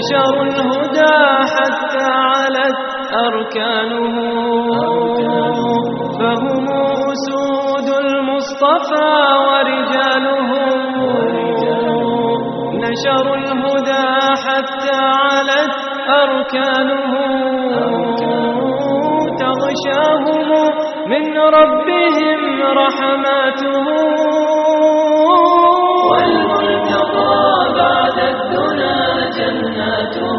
نشروا الهدى حتى علت أركانه، فهم أسود المصطفى ورجاله. نشروا الهدى حتى علت أركانه، تغشاهم من ربهم رحماته. والملتقى بعد الدنا جناته.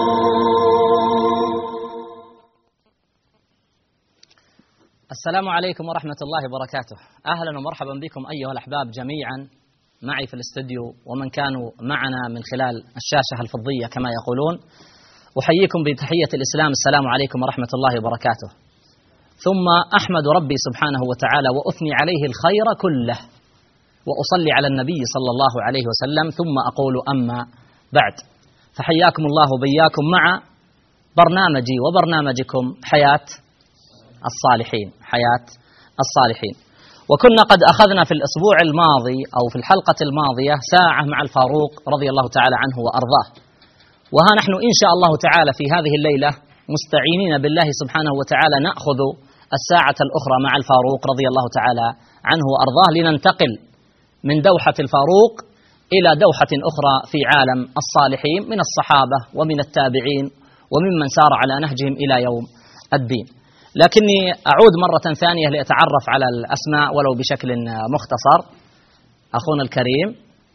السلام عليكم ورحمة الله وبركاته. أهلا ومرحبا بكم أيها الأحباب جميعا معي في الاستوديو ومن كانوا معنا من خلال الشاشة الفضية كما يقولون. أحييكم بتحية الإسلام، السلام عليكم ورحمة الله وبركاته. ثم أحمد ربي سبحانه وتعالى وأثني عليه الخير كله، وأصلي على النبي صلى الله عليه وسلم، ثم أقول أما بعد، فحياكم الله وبياكم مع برنامجي وبرنامجكم حياة الصالحين. حياة الصالحين. وكنا قد أخذنا في الأسبوع الماضي أو في الحلقة الماضية ساعة مع الفاروق رضي الله تعالى عنه وأرضاه، وها نحن إن شاء الله تعالى في هذه الليلة مستعينين بالله سبحانه وتعالى نأخذ الساعة الأخرى مع الفاروق رضي الله تعالى عنه وأرضاه، لننتقل من دوحة الفاروق إلى دوحة أخرى في عالم الصالحين من الصحابة ومن التابعين وممن سار على نهجهم إلى يوم الدين. لكني أعود مرة ثانية لأتعرف على الأسماء ولو بشكل مختصر. أخونا الكريم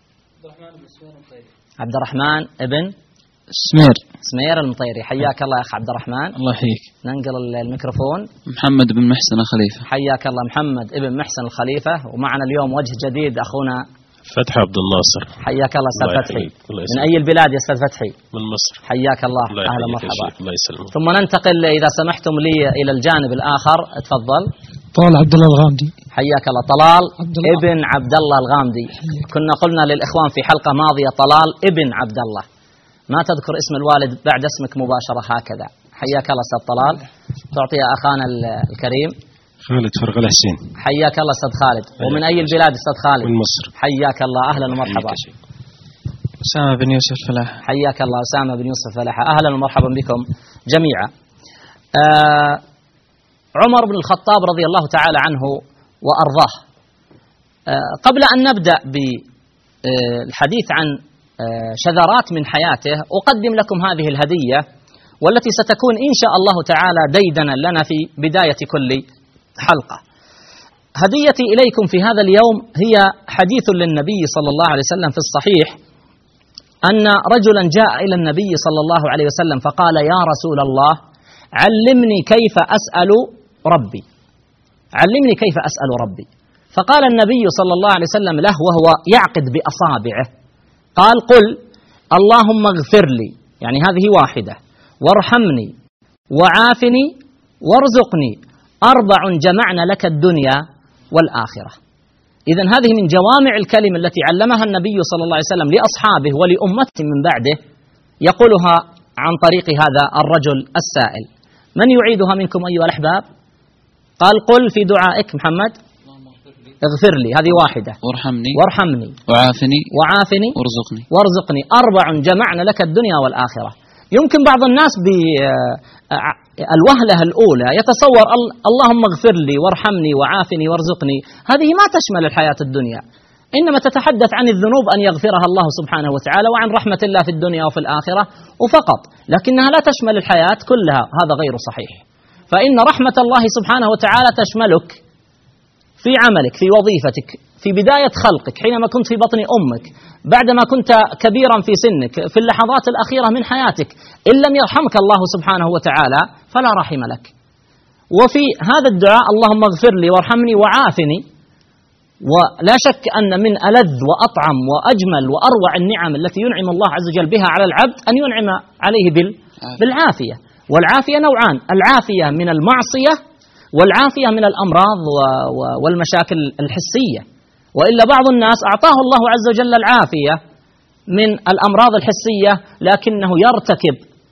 عبد الرحمن ابن سمير المطيري، حياك الله يا أخ عبد الرحمن. الله يحييك. ننقل الميكروفون. محمد بن محسن الخليفة. حياك الله محمد ابن محسن الخليفة. ومعنا اليوم وجه جديد أخونا فتحي عبد الناصر. حياك الله أستاذ فتحي. من أي البلاد يا أستاذ فتحي؟ من مصر. حياك الله. أهلا مرحبا. الله يسلمك. ثم ننتقل إذا سمحتم لي إلى الجانب الآخر. تفضل. طلال عبد الله الغامدي. حياك الله طلال ابن عبد الله الغامدي. كنا قلنا للإخوان في حلقة ماضية طلال ابن عبد الله، ما تذكر اسم الوالد بعد اسمك مباشرة هكذا. حياك الله أستاذ طلال. تعطي أخانا الكريم خالد فرغل حسين. حياك الله أستاذ خالد. ومن أي البلاد أستاذ خالد؟ من مصر. حياك الله. أهلا ومرحبا. أسامة بن يوسف فلاح. حياك الله أسامة بن يوسف فلاح. أهلا ومرحبا بكم جميعا. عمر بن الخطاب رضي الله تعالى عنه وأرضاه. قبل أن نبدأ بالحديث عن شذرات من حياته أقدم لكم هذه الهدية، والتي ستكون إن شاء الله تعالى ديدنا لنا في بداية كل حلقة. هديتي إليكم في هذا اليوم هي حديث للنبي صلى الله عليه وسلم في الصحيح، أن رجلا جاء إلى النبي صلى الله عليه وسلم فقال: يا رسول الله علمني كيف أسأل ربي، علمني كيف أسأل ربي. فقال النبي صلى الله عليه وسلم له وهو يعقد بأصابعه، قال: قل اللهم اغفر لي، يعني هذه واحدة، وارحمني وعافني وارزقني، 4 جمعنا لك الدنيا والآخرة. إذن هذه من جوامع الكلم التي علمها النبي صلى الله عليه وسلم لأصحابه ولأمته من بعده، يقولها عن طريق هذا الرجل السائل. من يعيدها منكم أيها الأحباب؟ قال: قل في دعائك محمد: اغفر لي، هذه واحدة، وارحمني وعافني وارزقني 4 جمعنا لك الدنيا والآخرة. يمكن بعض الناس بالوهلة الأولى يتصور اللهم اغفر لي وارحمني وعافني وارزقني، هذه ما تشمل الحياة الدنيا، إنما تتحدث عن الذنوب أن يغفرها الله سبحانه وتعالى، وعن رحمة الله في الدنيا وفي الآخرة وفقط، لكنها لا تشمل الحياة كلها. هذا غير صحيح، فإن رحمة الله سبحانه وتعالى تشملك في عملك، في وظيفتك، في بداية خلقك، حينما كنت في بطن أمك، بعدما كنت كبيرا في سنك، في اللحظات الأخيرة من حياتك. إن لم يرحمك الله سبحانه وتعالى فلا رحم لك. وفي هذا الدعاء اللهم اغفر لي وارحمني وعافني، ولا شك أن من ألذ وأطعم وأجمل وأروع النعم التي ينعم الله عز وجل بها على العبد أن ينعم عليه بالعافية. والعافية نوعان: العافية من المعصية، والعافية من الأمراض والمشاكل الحسية. وإلا بعض الناس أعطاه الله عز وجل العافية من الأمراض الحسية، لكنه يرتكب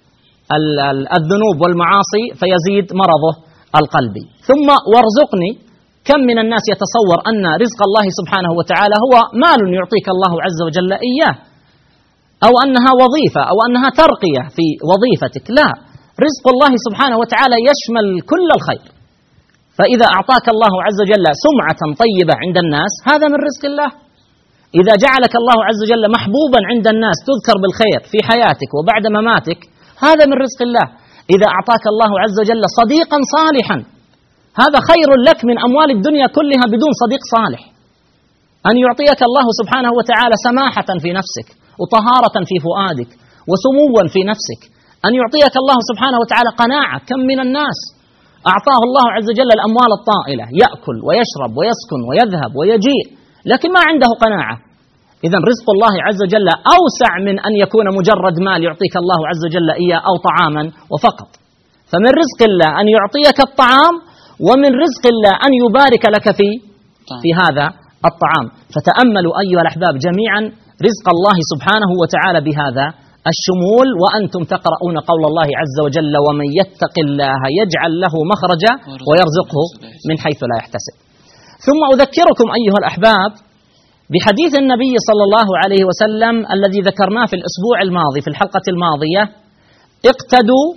الذنوب والمعاصي فيزيد مرضه القلبي. ثم وارزقني، كم من الناس يتصور أن رزق الله سبحانه وتعالى هو مال يعطيك الله عز وجل إياه، أو أنها وظيفة أو أنها ترقية في وظيفتك، لا، رزق الله سبحانه وتعالى يشمل كل الخير. فإذا أعطاك الله عز وجل سمعة طيبة عند الناس هذا من رزق الله، إذا جعلك الله عز وجل محبوبا عند الناس تذكر بالخير في حياتك وبعد مماتك هذا من رزق الله، إذا أعطاك الله عز وجل صديقا صالحا هذا خير لك من أموال الدنيا كلها بدون صديق صالح. أن يعطيك الله سبحانه وتعالى سماحة في نفسك وطهارة في فؤادك وسموا في نفسك، أن يعطيك الله سبحانه وتعالى قناعة. كم من الناس أعطاه الله عز وجل الأموال الطائلة، يأكل ويشرب ويسكن ويذهب ويجيء لكن ما عنده قناعة. إذن رزق الله عز وجل أوسع من أن يكون مجرد مال يعطيك الله عز وجل إياه أو طعاما وفقط. فمن رزق الله أن يعطيك الطعام، ومن رزق الله أن يبارك لك في هذا الطعام. فتأملوا أيها الأحباب جميعا رزق الله سبحانه وتعالى بهذا الشمول، وأنتم تقرؤون قول الله عز وجل: ومن يتق الله يجعل له مخرجا ويرزقه من حيث لا يحتسب. ثم أذكركم أيها الأحباب بحديث النبي صلى الله عليه وسلم الذي ذكرناه في الأسبوع الماضي في الحلقة الماضية: اقتدوا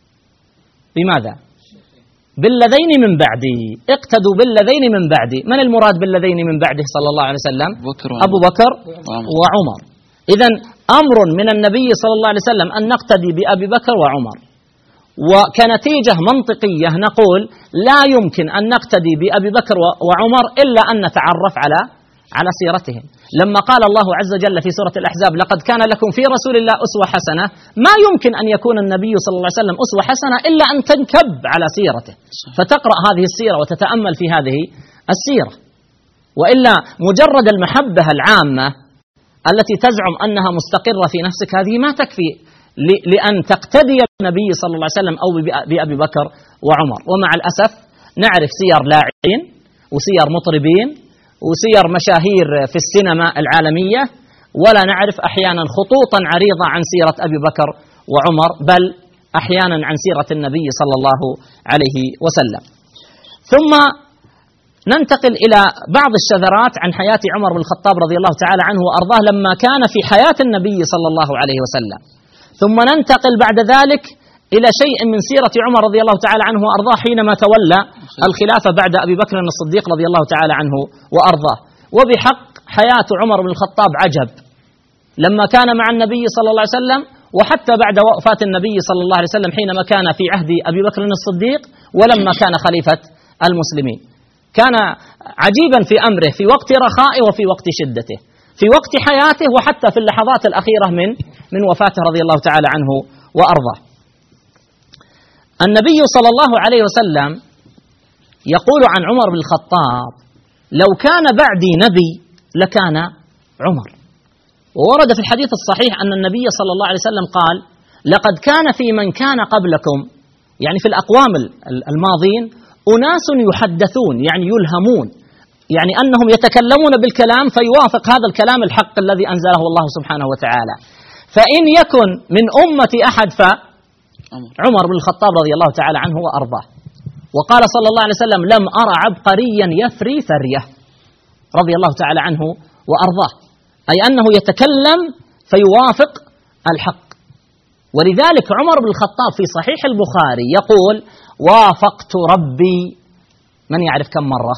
بماذا؟ بالذين من بعدي. اقتدوا بالذين من بعدي. من المراد بالذين من بعده صلى الله عليه وسلم؟ أبو بكر وعمر. إذن أمر من النبي صلى الله عليه وسلم أن نقتدي بأبي بكر وعمر، وكنتيجة منطقية نقول لا يمكن أن نقتدي بأبي بكر وعمر إلا أن نتعرف على سيرتهم. لما قال الله عز وجل في سورة الأحزاب: لقد كان لكم في رسول الله أسوة حسنة، ما يمكن أن يكون النبي صلى الله عليه وسلم أسوة حسنة إلا أن تنكب على سيرته، فتقرأ هذه السيرة وتتأمل في هذه السيرة. وإلا مجرد المحبة العامة التي تزعم أنها مستقرة في نفسك هذه ما تكفي لأن تقتدي بالنبي صلى الله عليه وسلم أو بأبي بكر وعمر. ومع الأسف نعرف سير لاعبين وسير مطربين وسير مشاهير في السينما العالمية، ولا نعرف أحيانا خطوطا عريضة عن سيرة أبي بكر وعمر، بل أحيانا عن سيرة النبي صلى الله عليه وسلم. ثم ننتقل إلى بعض الشذرات عن حياة عمر بن الخطاب رضي الله تعالى عنه وأرضاه لما كان في حياة النبي صلى الله عليه وسلم. ثم ننتقل بعد ذلك إلى شيء من سيرة عمر رضي الله تعالى عنه وأرضاه حينما تولى الخلافة بعد أبي بكر الصديق رضي الله تعالى عنه وأرضاه. وبحق حياة عمر بن الخطاب عجب لما كان مع النبي صلى الله عليه وسلم، وحتى بعد وفاة النبي صلى الله عليه وسلم حينما كان في عهد أبي بكر الصديق ولما كان خليفة المسلمين. كان عجيبا في أمره في وقت رخائه وفي وقت شدته، في وقت حياته وحتى في اللحظات الأخيرة من وفاته رضي الله تعالى عنه وأرضاه. النبي صلى الله عليه وسلم يقول عن عمر بن الخطاب: لو كان بعدي نبي لكان عمر. وورد في الحديث الصحيح أن النبي صلى الله عليه وسلم قال: لقد كان في من كان قبلكم، يعني في الأقوام الماضين، أناس يحدثون يعني يلهمون، يعني أنهم يتكلمون بالكلام فيوافق هذا الكلام الحق الذي أنزله الله سبحانه وتعالى. فإن يكن من أمة أحد فعمر بن الخطاب رضي الله تعالى عنه وأرضاه. وقال صلى الله عليه وسلم: لم أرى عبقريا يثري ثريه، رضي الله تعالى عنه وأرضاه، أي أنه يتكلم فيوافق الحق. ولذلك عمر بن الخطاب في صحيح البخاري يقول: وافقت ربي، من يعرف كم مرة؟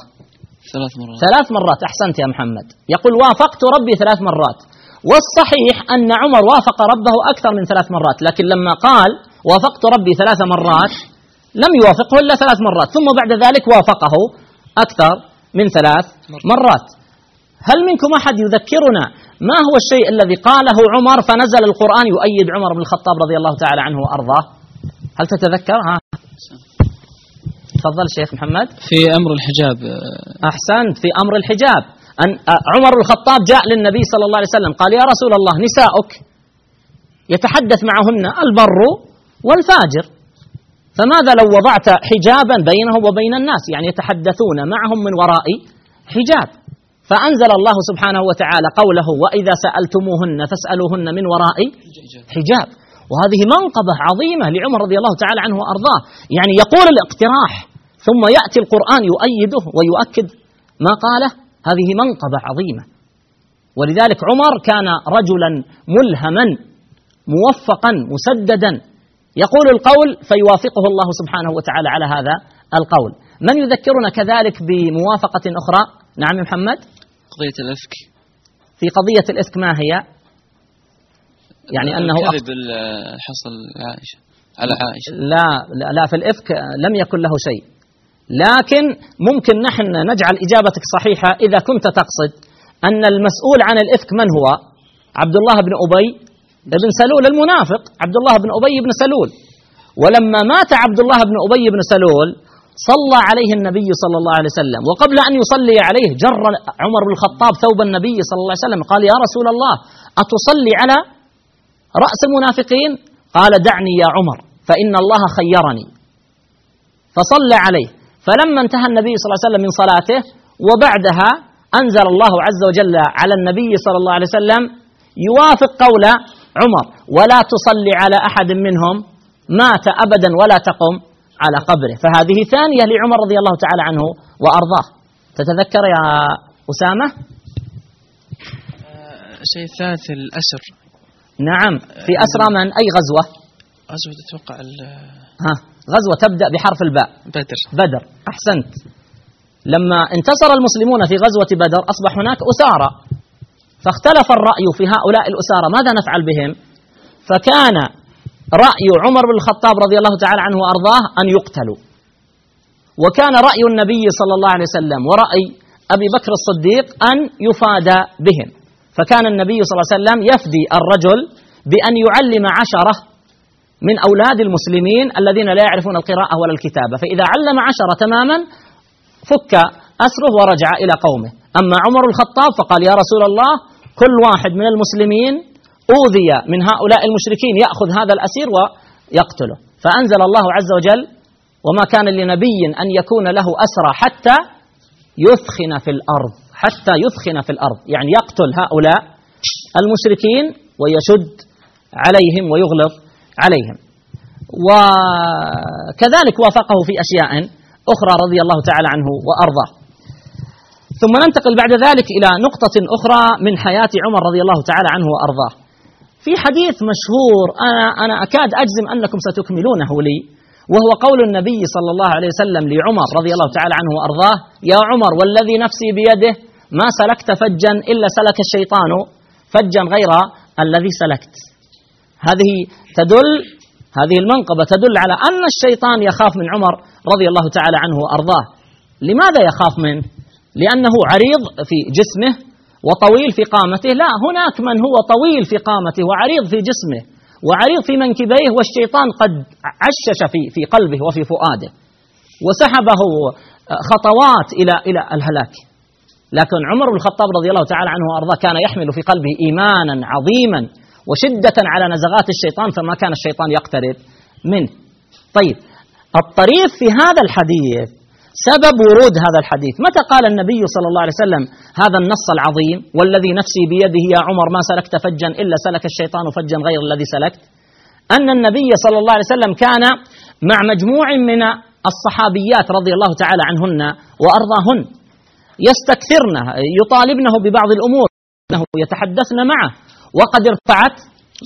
3 مرات. أحسنت يا محمد. يقول: وافقت ربي 3 مرات. والصحيح أن عمر وافق ربه أكثر من 3 مرات، لكن لما قال وافقت ربي 3 مرات لم يوافقه إلا 3 مرات، ثم بعد ذلك وافقه أكثر من 3 مرات. هل منكم أحد يذكرنا ما هو الشيء الذي قاله عمر فنزل القرآن يؤيد عمر بن الخطاب رضي الله تعالى عنه وأرضاه؟ هل تتذكر؟ تفضل شيخ محمد. في أمر الحجاب. أحسنت، في أمر الحجاب. أن عمر بن الخطاب جاء للنبي صلى الله عليه وسلم قال: يا رسول الله، نساؤك يتحدث معهن البر والفاجر، فماذا لو وضعت حجابا بينهم وبين الناس، يعني يتحدثون معهم من وراء حجاب؟ فأنزل الله سبحانه وتعالى قوله: وإذا سألتموهن فاسألوهن من وراء حجاب. وهذه منقبة عظيمة لعمر رضي الله تعالى عنه وأرضاه، يعني يقول الاقتراح ثم يأتي القرآن يؤيده ويؤكد ما قاله، هذه منقبة عظيمة. ولذلك عمر كان رجلا ملهما موفقا مسددا، يقول القول فيوافقه الله سبحانه وتعالى على هذا القول. من يذكرنا كذلك بموافقة أخرى؟ نعم محمد. قضية الإفك. في قضية الإفك ما هي؟ يعني أنه الكذب حصل عائشة على عائشة. لا في الإفك لم يكن له شيء، لكن ممكن نحن نجعل إجابتك صحيحة إذا كنت تقصد أن المسؤول عن الإفك من هو؟ عبد الله بن أبي بن سلول المنافق، عبد الله بن أبي بن سلول. ولما مات عبد الله بن أبي بن سلول صلى عليه النبي صلى الله عليه وسلم، وقبل أن يصلي عليه جر عمر بن الخطاب ثوب النبي صلى الله عليه وسلم، قال يا رسول الله أتصلي على رأس المنافقين؟ قال دعني يا عمر فإن الله خيرني، فصلى عليه. فلما انتهى النبي صلى الله عليه وسلم من صلاته وبعدها أنزل الله عز وجل على النبي صلى الله عليه وسلم يوافق قول عمر: ولا تصلي على أحد منهم مات أبدا ولا تقم على قبره. فهذه ثانية لعمر رضي الله تعالى عنه وأرضاه. تتذكر يا أسامة؟ شيء ثالث الأسر. نعم، في أسرى من أي غزوة؟ غزوة أتوقع غزوة تبدأ بحرف الباء. بدر. أحسنت. لما انتصر المسلمون في غزوة بدر أصبح هناك أسارى، فاختلف الرأي في هؤلاء الأسارى ماذا نفعل بهم؟ فكان رأي عمر بن الخطاب رضي الله تعالى عنه وأرضاه أن يقتلوا، وكان رأي النبي صلى الله عليه وسلم ورأي أبي بكر الصديق أن يفادى بهم. فكان النبي صلى الله عليه وسلم يفدي الرجل بأن يعلم 10 من أولاد المسلمين الذين لا يعرفون القراءة ولا الكتابة، فإذا علم 10 تماما فك أسره ورجع إلى قومه. أما عمر الخطاب فقال يا رسول الله كل واحد من المسلمين أوذي من هؤلاء المشركين يأخذ هذا الأسير ويقتله. فأنزل الله عز وجل: وما كان لنبي أن يكون له أسرى حتى يثخن في الأرض، حتى يثخن في الأرض، يعني يقتل هؤلاء المشركين ويشد عليهم ويغلظ عليهم. وكذلك وافقه في أشياء أخرى رضي الله تعالى عنه وأرضاه. ثم ننتقل بعد ذلك إلى نقطة أخرى من حياة عمر رضي الله تعالى عنه وأرضاه. في حديث مشهور أنا أكاد أجزم أنكم ستكملونه لي، وهو قول النبي صلى الله عليه وسلم لعمر رضي الله تعالى عنه وأرضاه: يا عمر والذي نفسي بيده ما سلكت فجا إلا سلك الشيطان فجا غير الذي سلكت. هذه المنقبة تدل على أن الشيطان يخاف من عمر رضي الله تعالى عنه وأرضاه. لماذا يخاف منه؟ لأنه عريض في جسمه وطويل في قامته؟ لا، هناك من هو طويل في قامته وعريض في جسمه وعريض في منكبيه، والشيطان قد عشش في قلبه وفي فؤاده وسحبه خطوات إلى الهلاك. لكن عمر بن الخطاب رضي الله تعالى عنه وأرضاه كان يحمل في قلبه إيمانا عظيما وشدة على نزغات الشيطان، فما كان الشيطان يقترب منه. طيب، الطريف في هذا الحديث سبب ورود هذا الحديث: متى قال النبي صلى الله عليه وسلم هذا النص العظيم: والذي نفسي بيده يا عمر ما سلكت فجا إلا سلك الشيطان فجا غير الذي سلكت؟ أن النبي صلى الله عليه وسلم كان مع مجموع من الصحابيات رضي الله تعالى عنهن وأرضاهن يستكثرن يطالبنه ببعض الأمور، أنه يتحدثن معه، وقد ارتفعت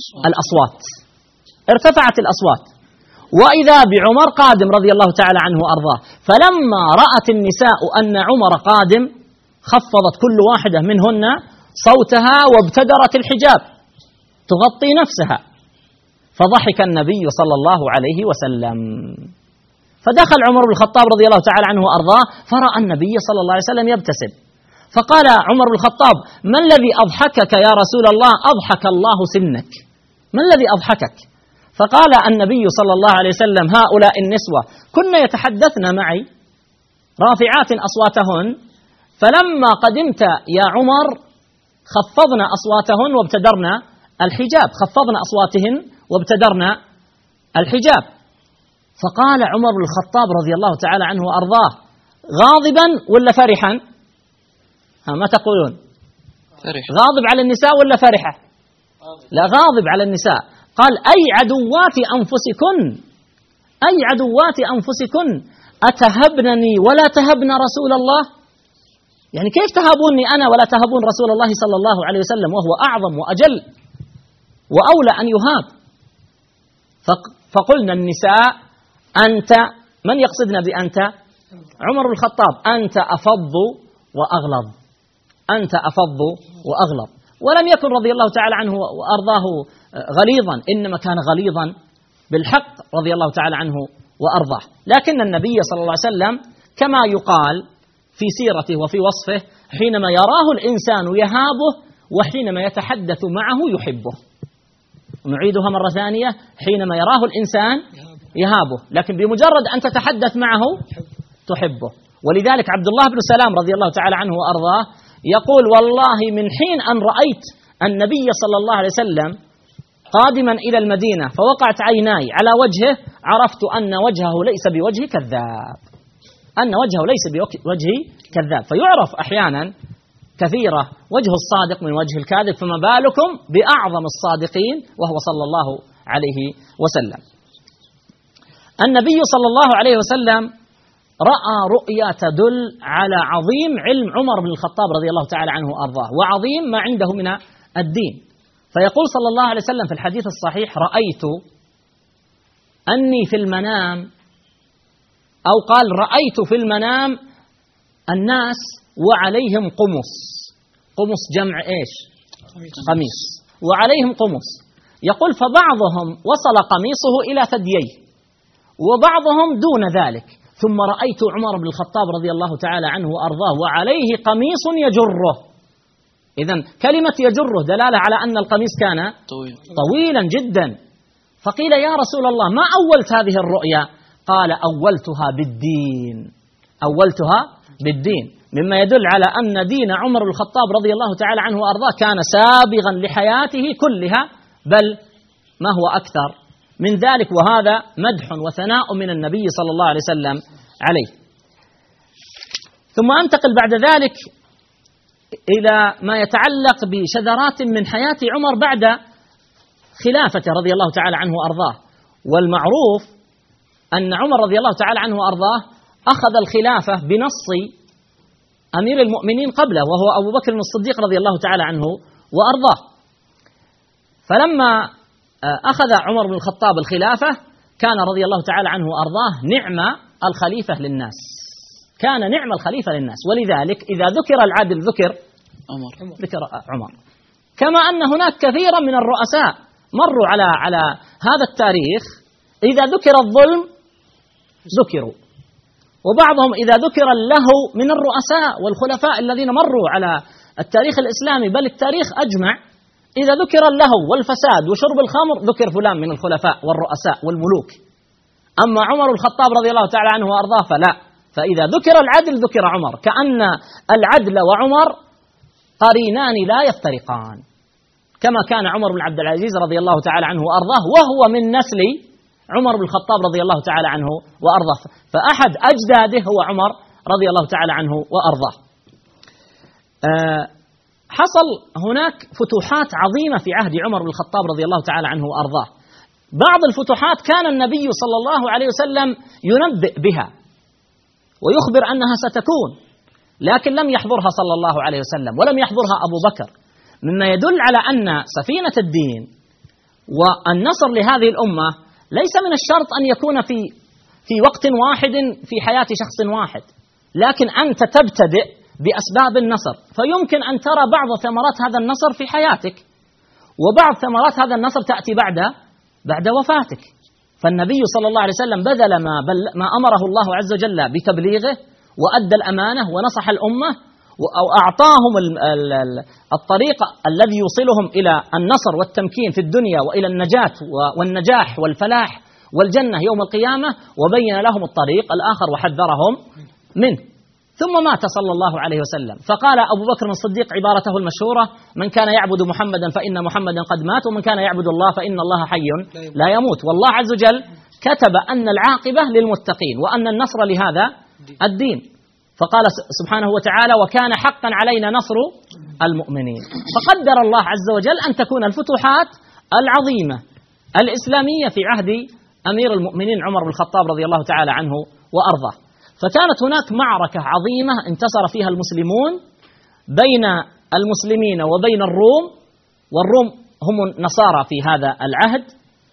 الأصوات، وإذا بعمر قادم رضي الله تعالى عنه وأرضاه. فلما رأت النساء أن عمر قادم خفضت كل واحدة منهن صوتها وابتدرت الحجاب تغطي نفسها، فضحك النبي صلى الله عليه وسلم. فدخل عمر بن الخطاب رضي الله تعالى عنه وأرضاه فرأى النبي صلى الله عليه وسلم يبتسم، فقال عمر بن الخطاب: ما الذي أضحكك يا رسول الله؟ أضحك الله سنك. ما الذي أضحكك؟ فقال النبي صلى الله عليه وسلم: هؤلاء النسوة كن يتحدثن معي رافعات أصواتهن، فلما قدمت يا عمر خفضنا أصواتهن وابتدرنا الحجاب، خفضنا أصواتهن وابتدرنا الحجاب. فقال عمر بن الخطاب رضي الله تعالى عنه وأرضاه: غاضبا ولا فرحا؟ ما تقولون؟ فرح. غاضب على النساء ولا فرحة؟ لا، غاضب على النساء. قال: أي عدوات أنفسكن أتهبنني ولا تهبن رسول الله؟ يعني كيف تهابوني أنا ولا تهابون رسول الله صلى الله عليه وسلم وهو أعظم وأجل وأولى أن يهاب؟ فقلنا النساء أنت، من يقصدنا بأنت؟ عمر بن الخطاب، أنت أفض وأغلظ، أنت أفض وأغلظ. ولم يكن رضي الله تعالى عنه وأرضاه غليظا، إنما كان غليظا بالحق رضي الله تعالى عنه وأرضاه. لكن النبي صلى الله عليه وسلم كما يقال في سيرته وفي وصفه: حينما يراه الإنسان يهابه، وحينما يتحدث معه يحبه. نعيدها مرة ثانية: حينما يراه الإنسان يهابه، لكن بمجرد أن تتحدث معه تحبه. ولذلك عبد الله بن سلام رضي الله تعالى عنه وأرضاه يقول: والله من حين أن رأيت النبي صلى الله عليه وسلم قادما إلى المدينة فوقعت عيناي على وجهه، عرفت أن وجهه ليس بوجه كذاب، أن وجهه ليس بوجه كذاب. فيعرف أحيانا كثيرة وجه الصادق من وجه الكاذب، فما بالكم بأعظم الصادقين وهو صلى الله عليه وسلم. النبي صلى الله عليه وسلم رأى رؤيا تدل على عظيم علم عمر بن الخطاب رضي الله تعالى عنه وأرضاه، وعظيم ما عنده من الدين. فيقول صلى الله عليه وسلم في الحديث الصحيح: رأيت أني في المنام، أو قال: رأيت في المنام الناس وعليهم قمص. قمص جمع إيش؟ قميص. وعليهم قمص. يقول: فبعضهم وصل قميصه إلى ثدييه، وبعضهم دون ذلك. ثم رأيت عمر بن الخطاب رضي الله تعالى عنه وأرضاه وعليه قميص يجره. إذن كلمة يجره دلالة على أن القميص كان طويلا جدا. فقيل: يا رسول الله، ما أولت هذه الرؤيا؟ قال: أولتها بالدين، أولتها بالدين، مما يدل على أن دين عمر بن الخطاب رضي الله تعالى عنه وأرضاه كان سابغا لحياته كلها، بل ما هو أكثر من ذلك، وهذا مدح وثناء من النبي صلى الله عليه وسلم عليه. ثم أنتقل بعد ذلك إلى ما يتعلق بشذرات من حياة عمر بعد خلافته رضي الله تعالى عنه وأرضاه. والمعروف أن عمر رضي الله تعالى عنه وأرضاه أخذ الخلافة بنص أمير المؤمنين قبله، وهو أبو بكر الصديق رضي الله تعالى عنه وأرضاه. فلما أخذ عمر بن الخطاب الخلافة كان رضي الله تعالى عنه وأرضاه نعم الخليفة للناس، كان نعم الخليفة للناس. ولذلك إذا ذكر العدل ذكر عمر. كما أن هناك كثيرا من الرؤساء مروا على هذا التاريخ، إذا ذكر الظلم ذكروا، وبعضهم إذا ذكر اللهو من الرؤساء والخلفاء الذين مروا على التاريخ الإسلامي، بل التاريخ أجمع، إذا ذكر اللهو والفساد وشرب الخمر ذكر فلان من الخلفاء والرؤساء والملوك. أما عمر الخطاب رضي الله تعالى عنه وأرضاه فلا، فإذا ذكر العدل ذكر عمر، كأن العدل وعمر قرينان لا يفترقان، كما كان عمر بن عبد العزيز رضي الله تعالى عنه وأرضاه وهو من نسل عمر بن الخطاب رضي الله تعالى عنه وأرضاه، فأحد أجداده هو عمر رضي الله تعالى عنه وأرضاه. حصل هناك فتوحات عظيمة في عهد عمر بن الخطاب رضي الله تعالى عنه وأرضاه. بعض الفتوحات كان النبي صلى الله عليه وسلم ينبئ بها ويخبر أنها ستكون، لكن لم يحضرها صلى الله عليه وسلم ولم يحضرها أبو بكر، مما يدل على أن سفينة الدين والنصر لهذه الأمة ليس من الشرط أن يكون في وقت واحد في حياة شخص واحد، لكن أنت تبتدئ بأسباب النصر، فيمكن أن ترى بعض ثمرات هذا النصر في حياتك، وبعض ثمرات هذا النصر تأتي بعد وفاتك. فالنبي صلى الله عليه وسلم بذل ما أمره الله عز وجل بتبليغه، وأدى الأمانة ونصح الأمة، وأعطاهم الطريق الذي يوصلهم إلى النصر والتمكين في الدنيا وإلى النجاة والنجاح والفلاح والجنة يوم القيامة، وبين لهم الطريق الآخر وحذرهم منه. ثم مات صلى الله عليه وسلم، فقال أبو بكر الصديق عبارته المشهورة: من كان يعبد محمدا فإن محمدا قد مات، ومن كان يعبد الله فإن الله حي لا يموت. والله عز وجل كتب أن العاقبة للمتقين وأن النصر لهذا الدين، فقال سبحانه وتعالى: وكان حقا علينا نصر المؤمنين. فقدر الله عز وجل أن تكون الفتوحات العظيمة الإسلامية في عهد أمير المؤمنين عمر بن الخطاب رضي الله تعالى عنه وأرضاه. فكانت هناك معركة عظيمة انتصر فيها المسلمون بين المسلمين وبين الروم، والروم هم النصارى في هذا العهد.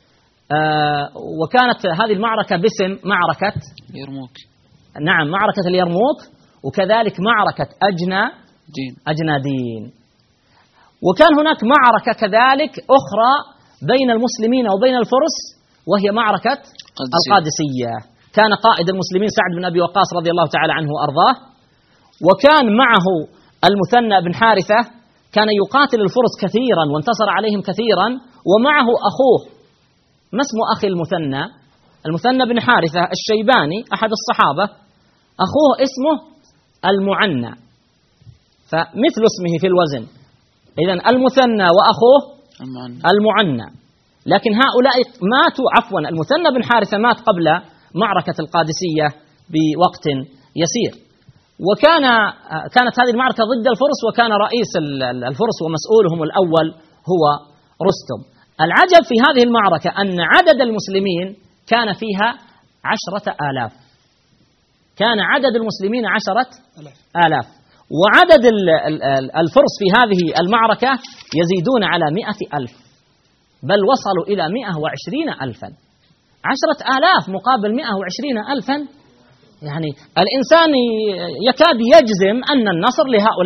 وكانت هذه المعركة باسم معركة اليرموك. نعم، معركة اليرموك، وكذلك معركة أجنادين. وكان هناك معركة كذلك أخرى بين المسلمين وبين الفرس، وهي معركة القادسية. كان قائد المسلمين سعد بن أبي وقاص رضي الله تعالى عنه وأرضاه، وكان معه المثنى بن حارثة، كان يقاتل الفرس كثيرا وانتصر عليهم كثيرا، ومعه أخوه. ما اسم أخي المثنى؟ المثنى بن حارثة الشيباني أحد الصحابة، أخوه اسمه المعنى، فمثل اسمه في الوزن. إذن المثنى وأخوه المعنى. لكن هؤلاء ماتوا، عفوا المثنى بن حارثة مات قبل معركة القادسية بوقت يسير. كانت هذه المعركة ضد الفرس، وكان رئيس الفرس ومسؤولهم الأول هو رستم. العجب في هذه المعركة أن عدد المسلمين كان فيها 10,000. كان عدد المسلمين 10,000، وعدد الفرس في هذه المعركة يزيدون على 100,000، بل وصلوا إلى 120,000. 10,000 مقابل 120,000، يعني الإنسان يكاد يجزم أن النصر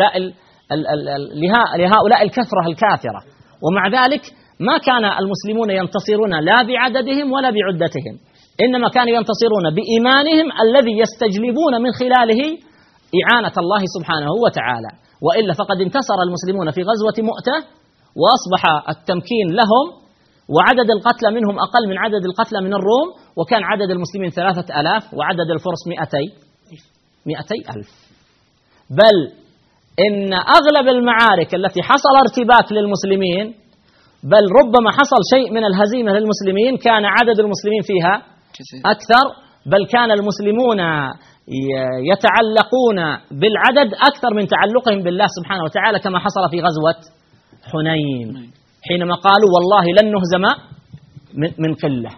لهؤلاء الكثرة الكافرة. ومع ذلك ما كان المسلمون ينتصرون لا بعددهم ولا بعدتهم، إنما كانوا ينتصرون بإيمانهم الذي يستجلبون من خلاله إعانة الله سبحانه وتعالى. وإلا فقد انتصر المسلمون في غزوة مؤتة، وأصبح التمكين لهم، وعدد القتلى منهم أقل من عدد القتلى من الروم، وكان عدد المسلمين 3,000 وعدد الفرس 200,000. بل إن أغلب المعارك التي حصل ارتباك للمسلمين، بل ربما حصل شيء من الهزيمة للمسلمين، كان عدد المسلمين فيها أكثر، بل كان المسلمون يتعلقون بالعدد أكثر من تعلقهم بالله سبحانه وتعالى، كما حصل في غزوة حنين حينما قالوا والله لن نهزم من قلة،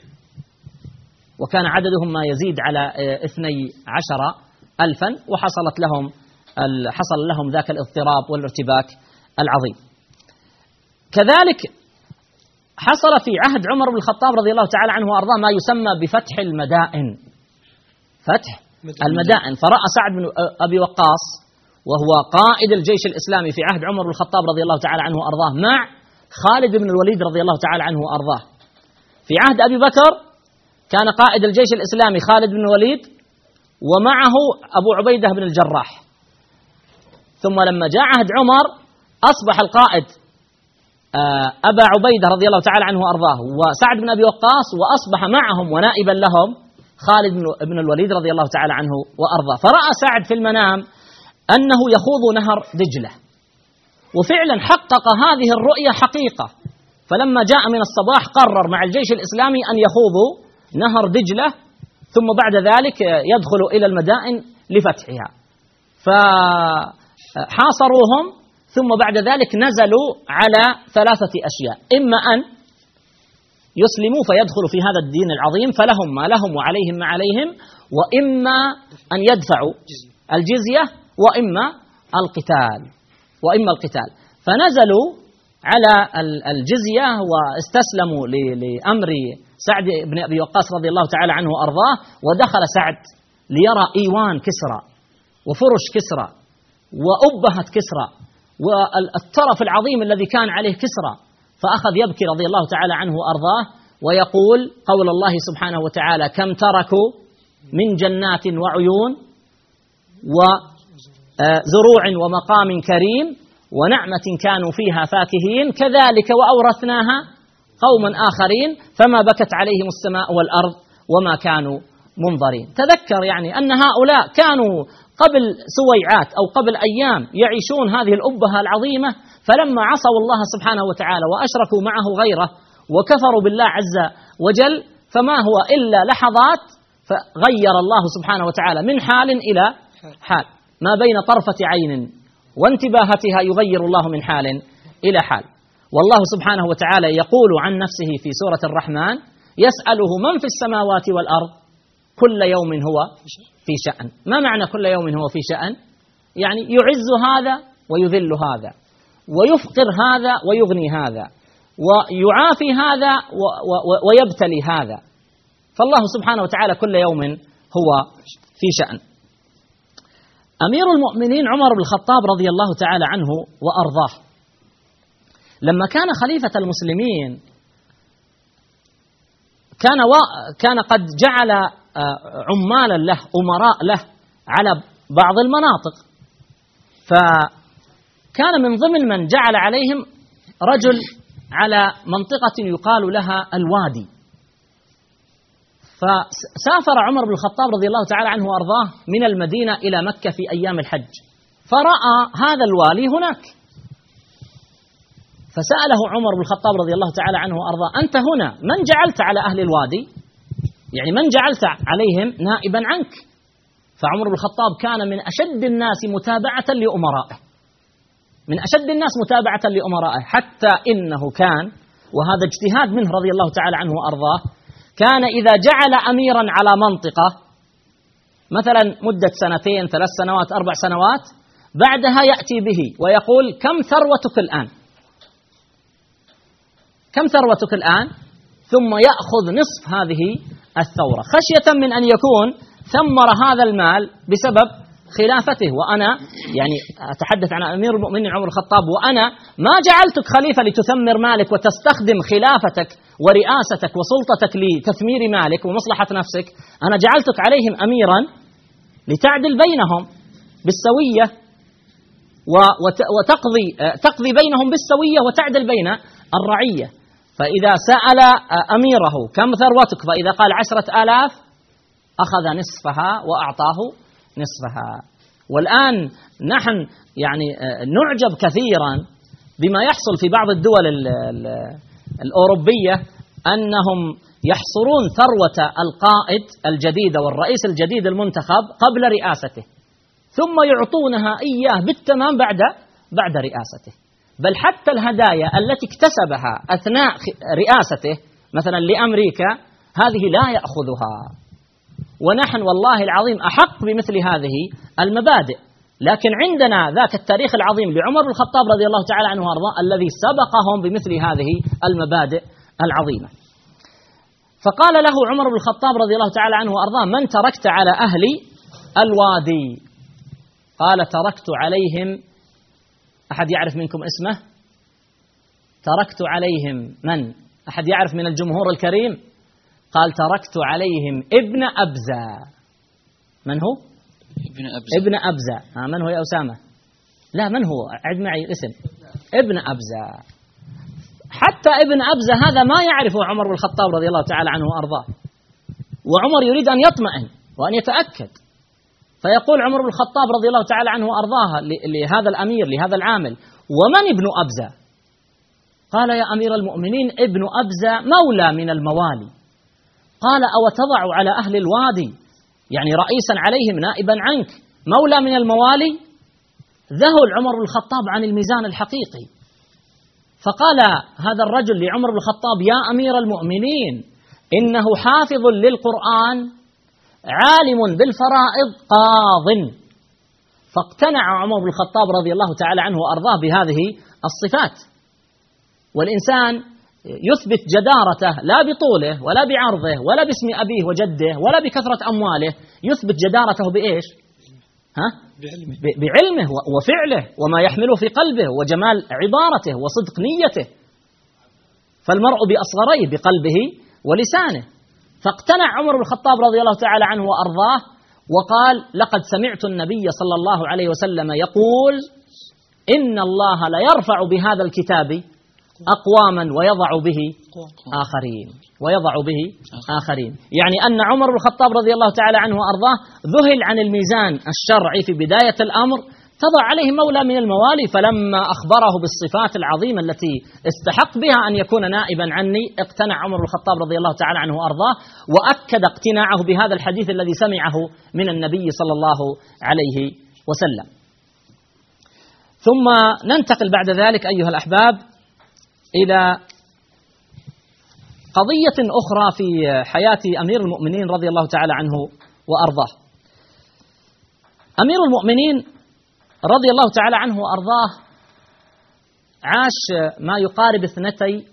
وكان عددهم ما يزيد على 12,000، حصل لهم ذاك الاضطراب والارتباك العظيم. كذلك حصل في عهد عمر بن الخطاب رضي الله تعالى عنه وأرضاه ما يسمى بفتح المدائن. فتح المدائن. فرأى سعد بن أبي وقاص وهو قائد الجيش الإسلامي في عهد عمر بن الخطاب رضي الله تعالى عنه وأرضاه مع خالد بن الوليد رضي الله تعالى عنه وأرضاه. في عهد أبي بكر كان قائد الجيش الإسلامي خالد بن الوليد، ومعه أبو عبيدة بن الجراح. ثم لما جاء عهد عمر أصبح القائد أبا عبيدة رضي الله تعالى عنه وأرضاه وسعد بن أبي وقاص، وأصبح معهم ونائبا لهم خالد بن الوليد رضي الله تعالى عنه وأرضاه. فرأى سعد في المنام أنه يخوض نهر دجلة، وفعلا حقق هذه الرؤية حقيقة. فلما جاء من الصباح قرر مع الجيش الإسلامي أن يخوضوا نهر دجلة، ثم بعد ذلك يدخلوا إلى المدائن لفتحها. فحاصروهم، ثم بعد ذلك نزلوا على 3 أشياء: إما أن يسلموا فيدخلوا في هذا الدين العظيم فلهم ما لهم وعليهم ما عليهم، وإما أن يدفعوا الجزية، وإما القتال. فنزلوا على الجزية واستسلموا لأمر سعد بن أبي وقاص رضي الله تعالى عنه وأرضاه. ودخل سعد ليرى إيوان كسرى وفرش كسرى وأبهة كسرى والترف العظيم الذي كان عليه كسرى، فأخذ يبكي رضي الله تعالى عنه وأرضاه ويقول قول الله سبحانه وتعالى: كم تركوا من جنات وعيون وزروع ومقام كريم ونعمة كانوا فيها فاكهين كذلك وأورثناها قوما آخرين فما بكت عليهم السماء والأرض وما كانوا منظرين. تذكر يعني أن هؤلاء كانوا قبل سويعات أو قبل أيام يعيشون هذه الأبهة العظيمة، فلما عصوا الله سبحانه وتعالى وأشركوا معه غيره وكفروا بالله عز وجل، فما هو إلا لحظات فغير الله سبحانه وتعالى من حال إلى حال، ما بين طرفة عين وانتباهتها يغير الله من حال إلى حال. والله سبحانه وتعالى يقول عن نفسه في سورة الرحمن: يسأله من في السماوات والأرض كل يوم هو في شأن. ما معنى كل يوم هو في شأن؟ يعني يعز هذا ويذل هذا، ويفقر هذا ويغني هذا، ويعافي هذا ويبتلي هذا. فالله سبحانه وتعالى كل يوم هو في شأن. أمير المؤمنين عمر بن الخطاب رضي الله تعالى عنه وأرضاه لما كان خليفة المسلمين كان قد جعل عمالا له أمراء له على بعض المناطق، فكان من ضمن من جعل عليهم رجل على منطقة يقال لها الوادي. فسافر عمر بن الخطاب رضي الله تعالى عنه وأرضاه من المدينة إلى مكة في أيام الحج، فرأى هذا الوالي هناك، فسأله عمر بن الخطاب رضي الله تعالى عنه وأرضاه: أنت هنا من جعلت على أهل الوادي؟ يعني من جعلت عليهم نائبا عنك؟ فعمر بن الخطاب كان من أشد الناس متابعة لأمرائه، من أشد الناس متابعة لأمرائه، حتى إنه كان، وهذا اجتهاد منه رضي الله تعالى عنه وأرضاه، كان إذا جعل أميرا على منطقة مثلا مدة 2 3 سنوات 4 سنوات، بعدها يأتي به ويقول: كم ثروتك الآن؟ كم ثروتك الآن؟ ثم يأخذ نصف هذه الثورة، خشية من أن يكون ثمر هذا المال بسبب خلافته. وأنا يعني أتحدث عن أمير المؤمنين عمر الخطاب، وأنا ما جعلتك خليفة لتثمر مالك وتستخدم خلافتك ورئاستك وسلطتك لتثمير مالك ومصلحة نفسك، أنا جعلتك عليهم أميرا لتعدل بينهم بالسوية وتقضي بينهم بالسوية وتعدل بين الرعية. فإذا سأل أميره: كم ثروتك؟ فإذا قال 10,000 أخذ نصفها وأعطاه نصفها. والآن نحن يعني نعجب كثيرا بما يحصل في بعض الدول الأوروبية، أنهم يحصرون ثروة القائد الجديد والرئيس الجديد المنتخب قبل رئاسته، ثم يعطونها إياه بالتمام بعد رئاسته. بل حتى الهدايا التي اكتسبها أثناء رئاسته مثلا لأمريكا هذه لا يأخذها. ونحن والله العظيم أحق بمثل هذه المبادئ، لكن عندنا ذاك التاريخ العظيم لعمر بن الخطاب رضي الله تعالى عنه وأرضاه الذي سبقهم بمثل هذه المبادئ العظيمة. فقال له عمر بن الخطاب رضي الله تعالى عنه وأرضاه: من تركت على أهل الوادي؟ قال: تركت عليهم، أحد يعرف منكم اسمه؟ تركت عليهم من؟ أحد يعرف من الجمهور الكريم؟ قال: تركت عليهم ابن أبزة. من هو؟ ابن أبزة. من هو يا أسامة؟ لا، من هو؟ عد معي الاسم. ابن أبزة. حتى ابن أبزة هذا ما يعرفه عمر بن الخطاب رضي الله تعالى عنه وأرضاه، وعمر يريد أن يطمئن وأن يتأكد، فيقول عمر بن الخطاب رضي الله تعالى عنه وأرضاه لهذا الأمير لهذا العامل: ومن ابن أبزة؟ قال: يا أمير المؤمنين، ابن أبزة مولى من الموالي. قال: أو تضع على أهل الوادي يعني رئيسا عليهم نائبا عنك مولى من الموالي؟ ذهل عمر بن الخطاب عن الميزان الحقيقي، فقال هذا الرجل لعمر بن الخطاب: يا أمير المؤمنين، إنه حافظ للقرآن عالم بالفرائض قاض. فاقتنع عمر بن الخطاب رضي الله تعالى عنه وأرضاه بهذه الصفات. والإنسان يثبت جدارته لا بطوله ولا بعرضه ولا باسم أبيه وجده ولا بكثرة أمواله، يثبت جدارته بإيش؟ بعلمه وفعله وما يحمله في قلبه وجمال عبارته وصدق نيته. فالمرء بأصغريه بقلبه ولسانه. فاقتنع عمر بن الخطاب رضي الله تعالى عنه وأرضاه وقال: لقد سمعت النبي صلى الله عليه وسلم يقول: إن الله لا يرفع بهذا الكتاب أقواما ويضع به آخرين. يعني أن عمر بن الخطاب رضي الله تعالى عنه وأرضاه ذهل عن الميزان الشرعي في بداية الأمر، تضع عليه مولى من الموالي. فلما أخبره بالصفات العظيمة التي استحق بها أن يكون نائبا عني، اقتنع عمر بن الخطاب رضي الله تعالى عنه وأرضاه، وأكد اقتناعه بهذا الحديث الذي سمعه من النبي صلى الله عليه وسلم. ثم ننتقل بعد ذلك أيها الأحباب إلى قضية أخرى في حياة أمير المؤمنين رضي الله تعالى عنه وأرضاه. أمير المؤمنين رضي الله تعالى عنه وأرضاه عاش ما يقارب 12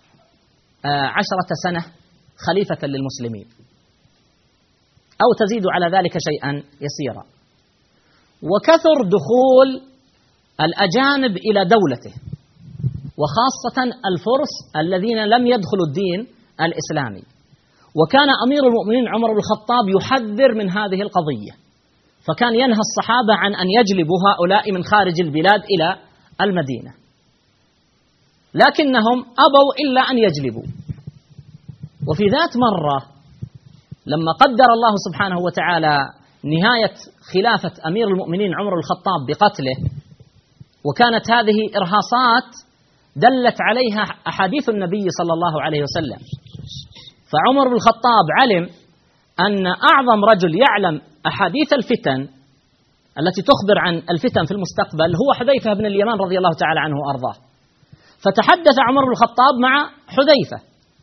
سنة خليفة للمسلمين، أو تزيد على ذلك شيئا يسيرا، وكثر دخول الأجانب إلى دولته، وخاصة الفرس الذين لم يدخلوا الدين الإسلامي. وكان أمير المؤمنين عمر بن الخطاب يحذر من هذه القضية، فكان ينهى الصحابة عن أن يجلبوا هؤلاء من خارج البلاد إلى المدينة، لكنهم أبوا إلا أن يجلبوا. وفي ذات مرة لما قدر الله سبحانه وتعالى نهاية خلافة أمير المؤمنين عمر بن الخطاب بقتله، وكانت هذه إرهاصات دلت عليها أحاديث النبي صلى الله عليه وسلم، فعمر بن الخطاب علم أن أعظم رجل يعلم أحاديث الفتن التي تخبر عن الفتن في المستقبل هو حذيفة بن اليمان رضي الله تعالى عنه وأرضاه. فتحدث عمر بن الخطاب مع حذيفة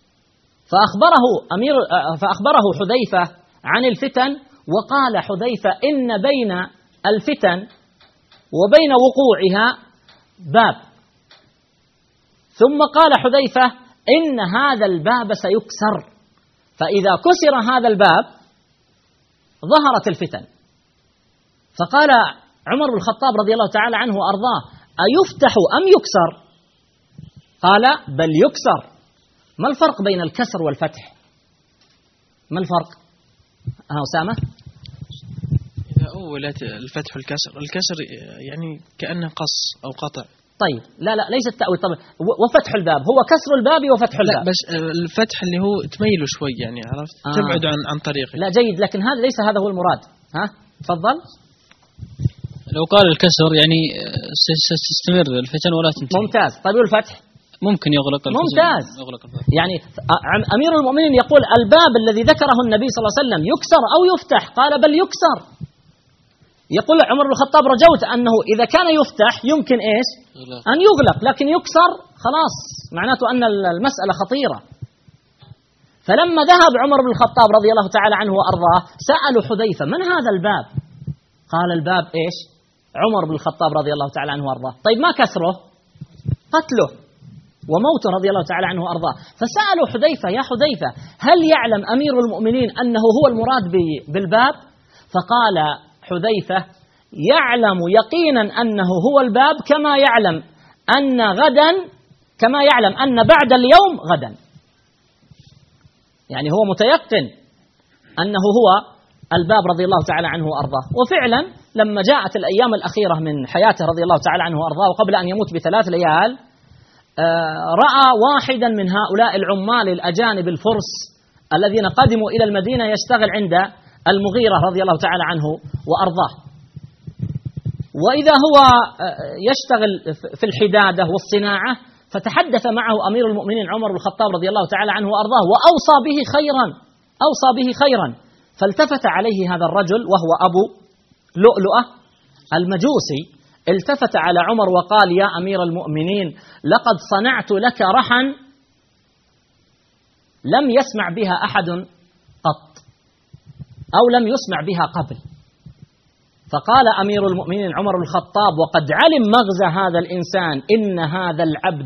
فأخبره حذيفة عن الفتن، وقال حذيفة إن بين الفتن وبين وقوعها باب، ثم قال حذيفة إن هذا الباب سيكسر، فإذا كسر هذا الباب ظهرت الفتن. فقال عمر بن الخطاب رضي الله تعالى عنه وأرضاه أيفتح أم يكسر؟ قال بل يكسر. ما الفرق بين الكسر والفتح؟ ما الفرق؟ أسامة؟ إذا أولت الفتح والكسر، الكسر يعني كأنه قص أو قطع. طيب لا ليس التأويل طبعا. وفتح الباب هو كسر الباب وفتح الباب. لا بس الفتح اللي هو تميله شوي يعني، عرفت؟ تبعد عن طريقه. لا جيد، لكن هذا ليس هذا هو المراد. ها تفضل. لو قال الكسر يعني ستستمر الفتن ولا تنتهي. ممتاز. طيب والفتح؟ ممكن يغلق الفتح. ممتاز. يغلق الفتح. يعني أمير المؤمنين يقول الباب الذي ذكره النبي صلى الله عليه وسلم يكسر أو يفتح؟ قال بل يكسر. يقول عمر بن الخطاب رجوت أنه إذا كان يفتح يمكن إيش؟ أن يغلق، لكن يكسر خلاص معناته أن المسألة خطيرة. فلما ذهب عمر بن الخطاب رضي الله تعالى عنه وأرضاه سألوا حذيفة من هذا الباب؟ قال الباب إيش؟ عمر بن الخطاب رضي الله تعالى عنه وأرضاه. طيب ما كسره؟ قتله وموته رضي الله تعالى عنه وأرضاه. فسألوا حذيفة يا حذيفة هل يعلم أمير المؤمنين أنه هو المراد بالباب؟ فقال حذيفة يعلم يقينا أنه هو الباب كما يعلم أن بعد اليوم غدا. يعني هو متيقن أنه هو الباب رضي الله تعالى عنه وأرضاه. وفعلا لما جاءت الأيام الأخيرة من حياته رضي الله تعالى عنه وأرضاه وقبل أن يموت ب3 ليال رأى واحدا من هؤلاء العمال الأجانب الفرس الذين قدموا إلى المدينة يشتغل عند المغيرة رضي الله تعالى عنه وأرضاه، وإذا هو يشتغل في الحدادة والصناعة، فتحدث معه أمير المؤمنين عمر بن الخطاب رضي الله تعالى عنه وأرضاه وأوصى به خيرا. فالتفت عليه هذا الرجل وهو أبو لؤلؤة المجوسي، التفت على عمر وقال يا أمير المؤمنين لقد صنعت لك رحا لم يسمع بها أحد قط أو لم يسمع بها قبل. فقال أمير المؤمنين عمر بن الخطاب وقد علم مغزى هذا الإنسان إن هذا العبد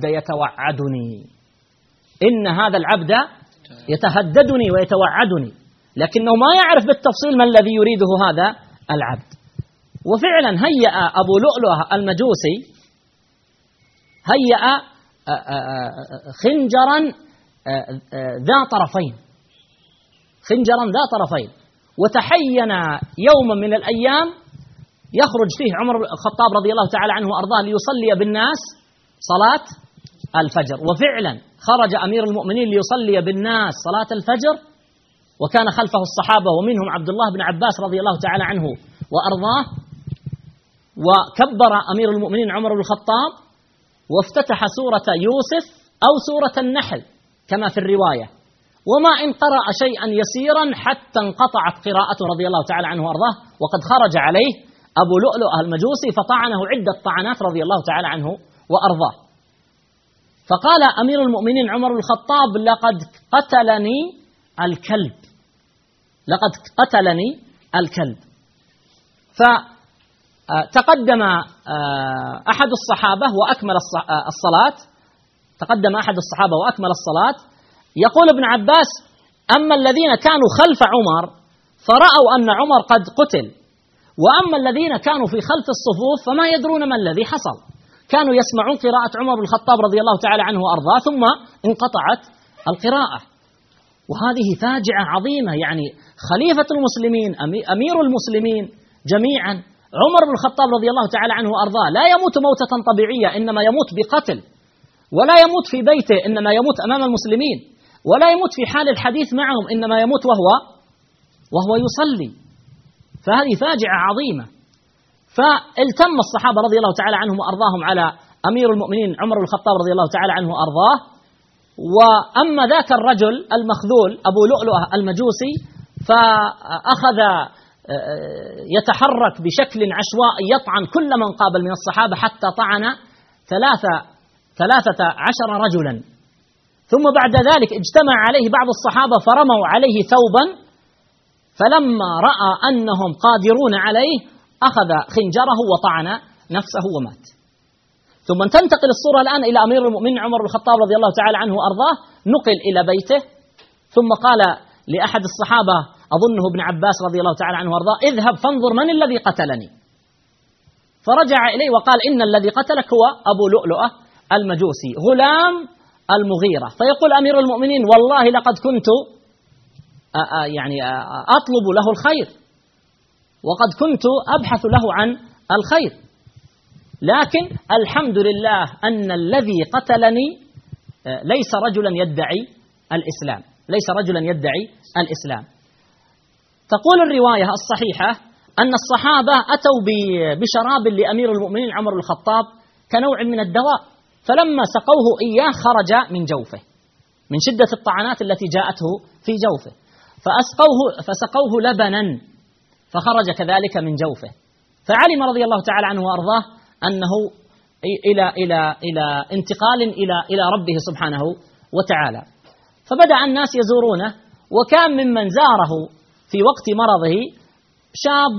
يتهددني ويتوعدني، لكنه ما يعرف بالتفصيل ما الذي يريده هذا العبد. وفعلا هيأ أبو لؤلؤة المجوسي خنجرا ذا طرفين، وتحين يوما من الأيام يخرج فيه عمر بن الخطاب رضي الله تعالى عنه وأرضاه ليصلي بالناس صلاة الفجر. وفعلا خرج أمير المؤمنين ليصلي بالناس صلاة الفجر، وكان خلفه الصحابة ومنهم عبد الله بن عباس رضي الله تعالى عنه وأرضاه. وكبر أمير المؤمنين عمر بن الخطاب وافتتح سورة يوسف أو سورة النحل كما في الرواية، وما إن قرأ شيئا يسيرا حتى انقطعت قراءته رضي الله تعالى عنه وأرضاه، وقد خرج عليه أبو لؤلؤة المجوسي فطعنه عدة طعنات رضي الله تعالى عنه وأرضاه. فقال أمير المؤمنين عمر بن الخطاب: لقد قتلني الكلب، لقد قتلني الكلب. فتقدم أحد الصحابة وأكمل الصلاة، تقدم أحد الصحابة وأكمل الصلاة. يقول ابن عباس: أما الذين كانوا خلف عمر فرأوا أن عمر قد قتل، وأما الذين كانوا في خلف الصفوف فما يدرون ما الذي حصل، كانوا يسمعون قراءة عمر بن الخطاب رضي الله تعالى عنه وأرضاه ثم انقطعت القراءة. وهذه فاجعة عظيمة، يعني خليفة المسلمين أمير المسلمين جميعا عمر بن الخطاب رضي الله تعالى عنه وأرضاه لا يموت موتة طبيعية، إنما يموت بقتل، ولا يموت في بيته، إنما يموت أمام المسلمين، ولا يموت في حال الحديث معهم، إنما يموت وهو يصلي. فهذه فاجعة عظيمة. فالتم الصحابة رضي الله تعالى عنهم وأرضاهم على أمير المؤمنين عمر بن الخطاب رضي الله تعالى عنه وأرضاه. وأما ذاك الرجل المخذول أبو لؤلؤة المجوسي فأخذ يتحرك بشكل عشوائي يطعن كل من قابل من الصحابة، حتى طعن 13 رجلا. ثم بعد ذلك اجتمع عليه بعض الصحابة فرموا عليه ثوبا، فلما رأى أنهم قادرون عليه أخذ خنجره وطعن نفسه ومات. ثم تنتقل الصورة الآن إلى أمير المؤمنين عمر بن الخطاب رضي الله تعالى عنه وأرضاه، نقل إلى بيته، ثم قال لأحد الصحابة أظنه ابن عباس رضي الله تعالى عنه وأرضاه: اذهب فانظر من الذي قتلني. فرجع إليه وقال: إن الذي قتلك هو أبو لؤلؤة المجوسي غلام المغيرة. فيقول أمير المؤمنين: والله لقد كنت أطلب له الخير، وقد كنت أبحث له عن الخير، لكن الحمد لله أن الذي قتلني ليس رجلا يدعي الإسلام، ليس رجلا يدعي الإسلام. تقول الرواية الصحيحة أن الصحابة أتوا بشراب لأمير المؤمنين عمر بن الخطاب كنوع من الدواء، فلما سقوه إياه خرج من جوفه من شدة الطعنات التي جاءته في جوفه، فسقوه لبنا فخرج كذلك من جوفه. فعلم رضي الله تعالى عنه وأرضاه أنه إلى انتقال إلى ربه سبحانه وتعالى. فبدأ الناس يزورونه، وكان ممن زاره في وقت مرضه شاب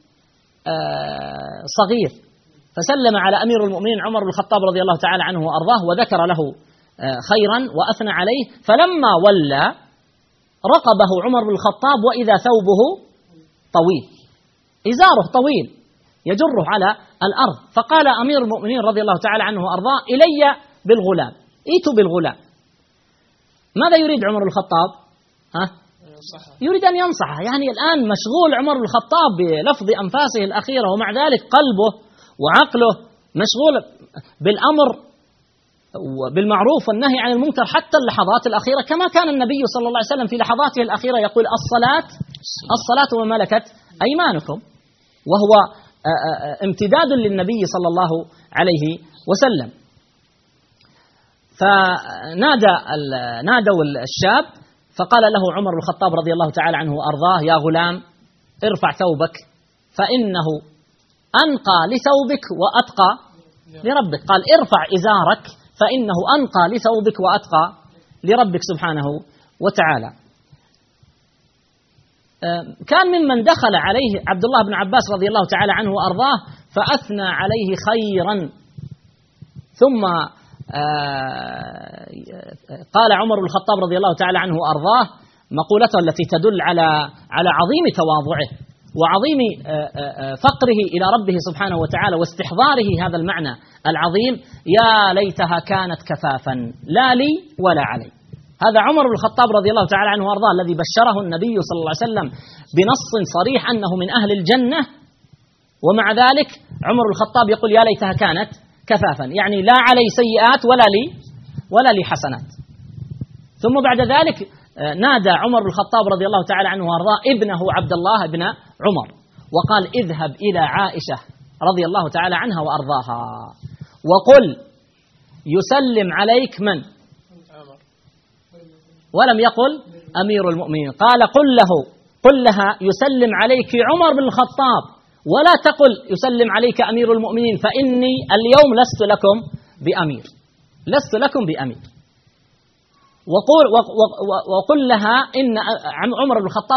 صغير، فسلم على أمير المؤمنين عمر بن الخطاب رضي الله تعالى عنه وأرضاه وذكر له خيرا وأثنى عليه. فلما ولى رقبه عمر بن الخطاب وإذا ثوبه طويل، إزاره طويل يجره على الأرض. فقال أمير المؤمنين رضي الله تعالى عنه وأرضاه: إلي بالغلام، ائتوا بالغلام. ماذا يريد عمر بن الخطاب؟ يريد أن ينصحه، يعني الآن مشغول عمر بن الخطاب بلفظ أنفاسه الأخيرة، ومع ذلك قلبه وعقله مشغول بالأمر بالمعروف والنهي عن المنكر حتى اللحظات الأخيرة، كما كان النبي صلى الله عليه وسلم في لحظاته الأخيرة يقول: الصلاة وما ملكت أيمانكم، وهو امتداد للنبي صلى الله عليه وسلم. فنادوا الشاب، فقال له عمر بن الخطاب رضي الله تعالى عنه وأرضاه: يا غلام ارفع ثوبك فإنه أنقى لثوبك وأتقى لربك. قال: ارفع إزارك فإنه أنقى لثوبك وأتقى لربك سبحانه وتعالى. كان ممن دخل عليه عبد الله بن عباس رضي الله تعالى عنه وأرضاه فأثنى عليه خيرا، ثم قال عمر بن الخطاب رضي الله تعالى عنه وأرضاه مقولته التي تدل على عظيم تواضعه وعظيم فقره إلى ربه سبحانه وتعالى واستحضاره هذا المعنى العظيم: يا ليتها كانت كفافا لا لي ولا علي. هذا عمر بن الخطاب رضي الله تعالى عنه وأرضاه الذي بشره النبي صلى الله عليه وسلم بنص صريح أنه من أهل الجنة، ومع ذلك عمر بن الخطاب يقول: يا ليتها كانت كفافا، يعني لا علي سيئات ولا لي حسنات. ثم بعد ذلك نادى عمر بن الخطاب رضي الله تعالى عنه وأرضاه ابنه عبد الله بن عمر وقال: اذهب إلى عائشة رضي الله تعالى عنها وأرضاها وقل يسلم عليك من؟ ولم يقل أمير المؤمنين، قال: قل لها يسلم عليك عمر بن الخطاب، ولا تقل يسلم عليك أمير المؤمنين، فإني اليوم لست لكم بأمير. لست لكم بأمير. وقل لها إن عمر بن الخطاب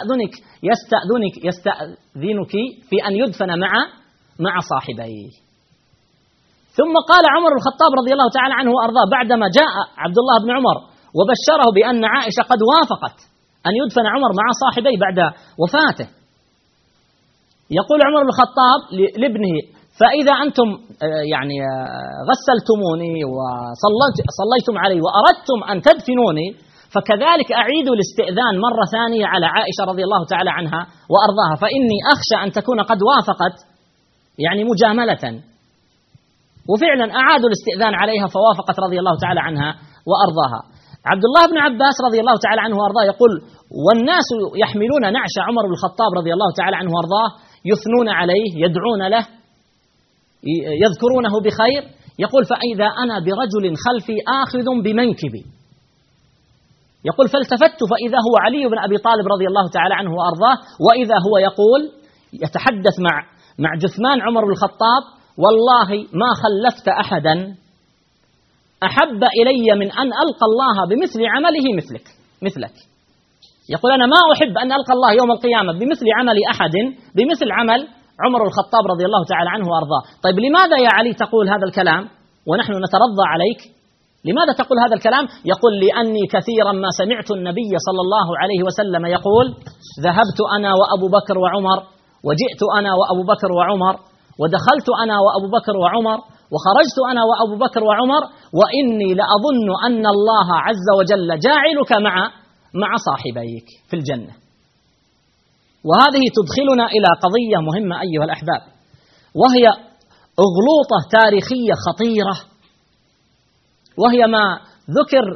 يستأذنك في أن يدفن مع صاحبيه. ثم قال عمر بن الخطاب رضي الله تعالى عنه وأرضاه بعدما جاء عبد الله بن عمر وبشره بأن عائشة قد وافقت أن يدفن عمر مع صاحبيه بعد وفاته، يقول عمر بن الخطاب لابنه: فإذا أنتم يعني غسلتموني وصليتم علي وأردتم أن تدفنوني فكذلك أعيدوا الاستئذان مرة ثانية على عائشة رضي الله تعالى عنها وأرضاها، فإني أخشى أن تكون قد وافقت يعني مجاملة. وفعلا أعادوا الاستئذان عليها فوافقت رضي الله تعالى عنها وأرضاها. عبد الله بن عباس رضي الله تعالى عنه وأرضاه يقول: والناس يحملون نعش عمر بن الخطاب رضي الله تعالى عنه وأرضاه، يثنون عليه، يدعون له، يذكرونه بخير. يقول: فإذا أنا برجل خلفي آخذ بمنكبي، يقول: فالتفت فإذا هو علي بن أبي طالب رضي الله تعالى عنه وأرضاه، وإذا هو يقول يتحدث مع جثمان عمر بن الخطاب: والله ما خلفت أحدا أحب إلي من أن ألقى الله بمثل عمله مثلك. يقول: أنا ما أحب أن ألقى الله يوم القيامة بمثل عمل أحد بمثل عمل عمر الخطاب رضي الله تعالى عنه وأرضاه. طيب لماذا يا علي تقول هذا الكلام ونحن نترضى عليك؟ لماذا تقول هذا الكلام؟ يقول: لأني كثيرا ما سمعت النبي صلى الله عليه وسلم يقول: ذهبت أنا وأبو بكر وعمر، وجئت أنا وأبو بكر وعمر، ودخلت أنا وأبو بكر وعمر، وخرجت أنا وأبو بكر وعمر، وإني لأظن أن الله عز وجل جاعلك مع صاحبيك في الجنة. وهذه تدخلنا إلى قضية مهمة أيها الأحباب، وهي أغلوطة تاريخية خطيرة، وهي ما ذكر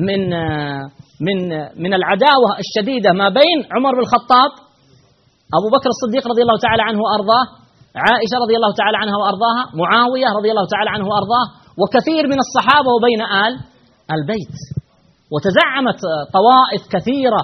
من العداوة الشديدة ما بين عمر بن الخطاب، أبو بكر الصديق رضي الله تعالى عنه وأرضاه، عائشة رضي الله تعالى عنها وأرضاها، معاوية رضي الله تعالى عنه وأرضاه، وكثير من الصحابة وبين آل البيت. وتزعمت طوائف كثيرة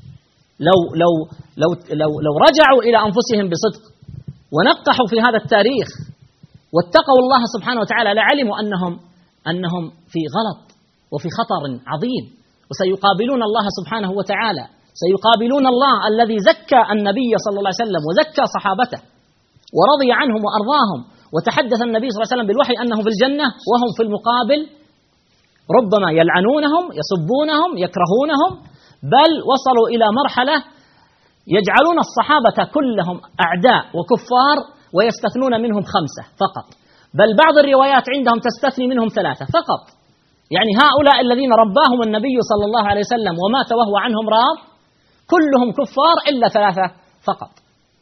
لو رجعوا إلى أنفسهم بصدق ونقحوا في هذا التاريخ واتقوا الله سبحانه وتعالى لعلموا أنهم في غلط وفي خطر عظيم، وسيقابلون الله سبحانه وتعالى، سيقابلون الله الذي زكى النبي صلى الله عليه وسلم وزكى صحابته ورضي عنهم وأرضاهم، وتحدث النبي صلى الله عليه وسلم بالوحي أنهم في الجنة، وهم في المقابل ربما يلعنونهم، يسبونهم، يكرهونهم، بل وصلوا إلى مرحلة يجعلون الصحابة كلهم أعداء وكفار ويستثنون منهم 5 فقط، بل بعض الروايات عندهم تستثني منهم 3 فقط. يعني هؤلاء الذين رباهم النبي صلى الله عليه وسلم ومات وهو عنهم راض كلهم كفار إلا 3 فقط.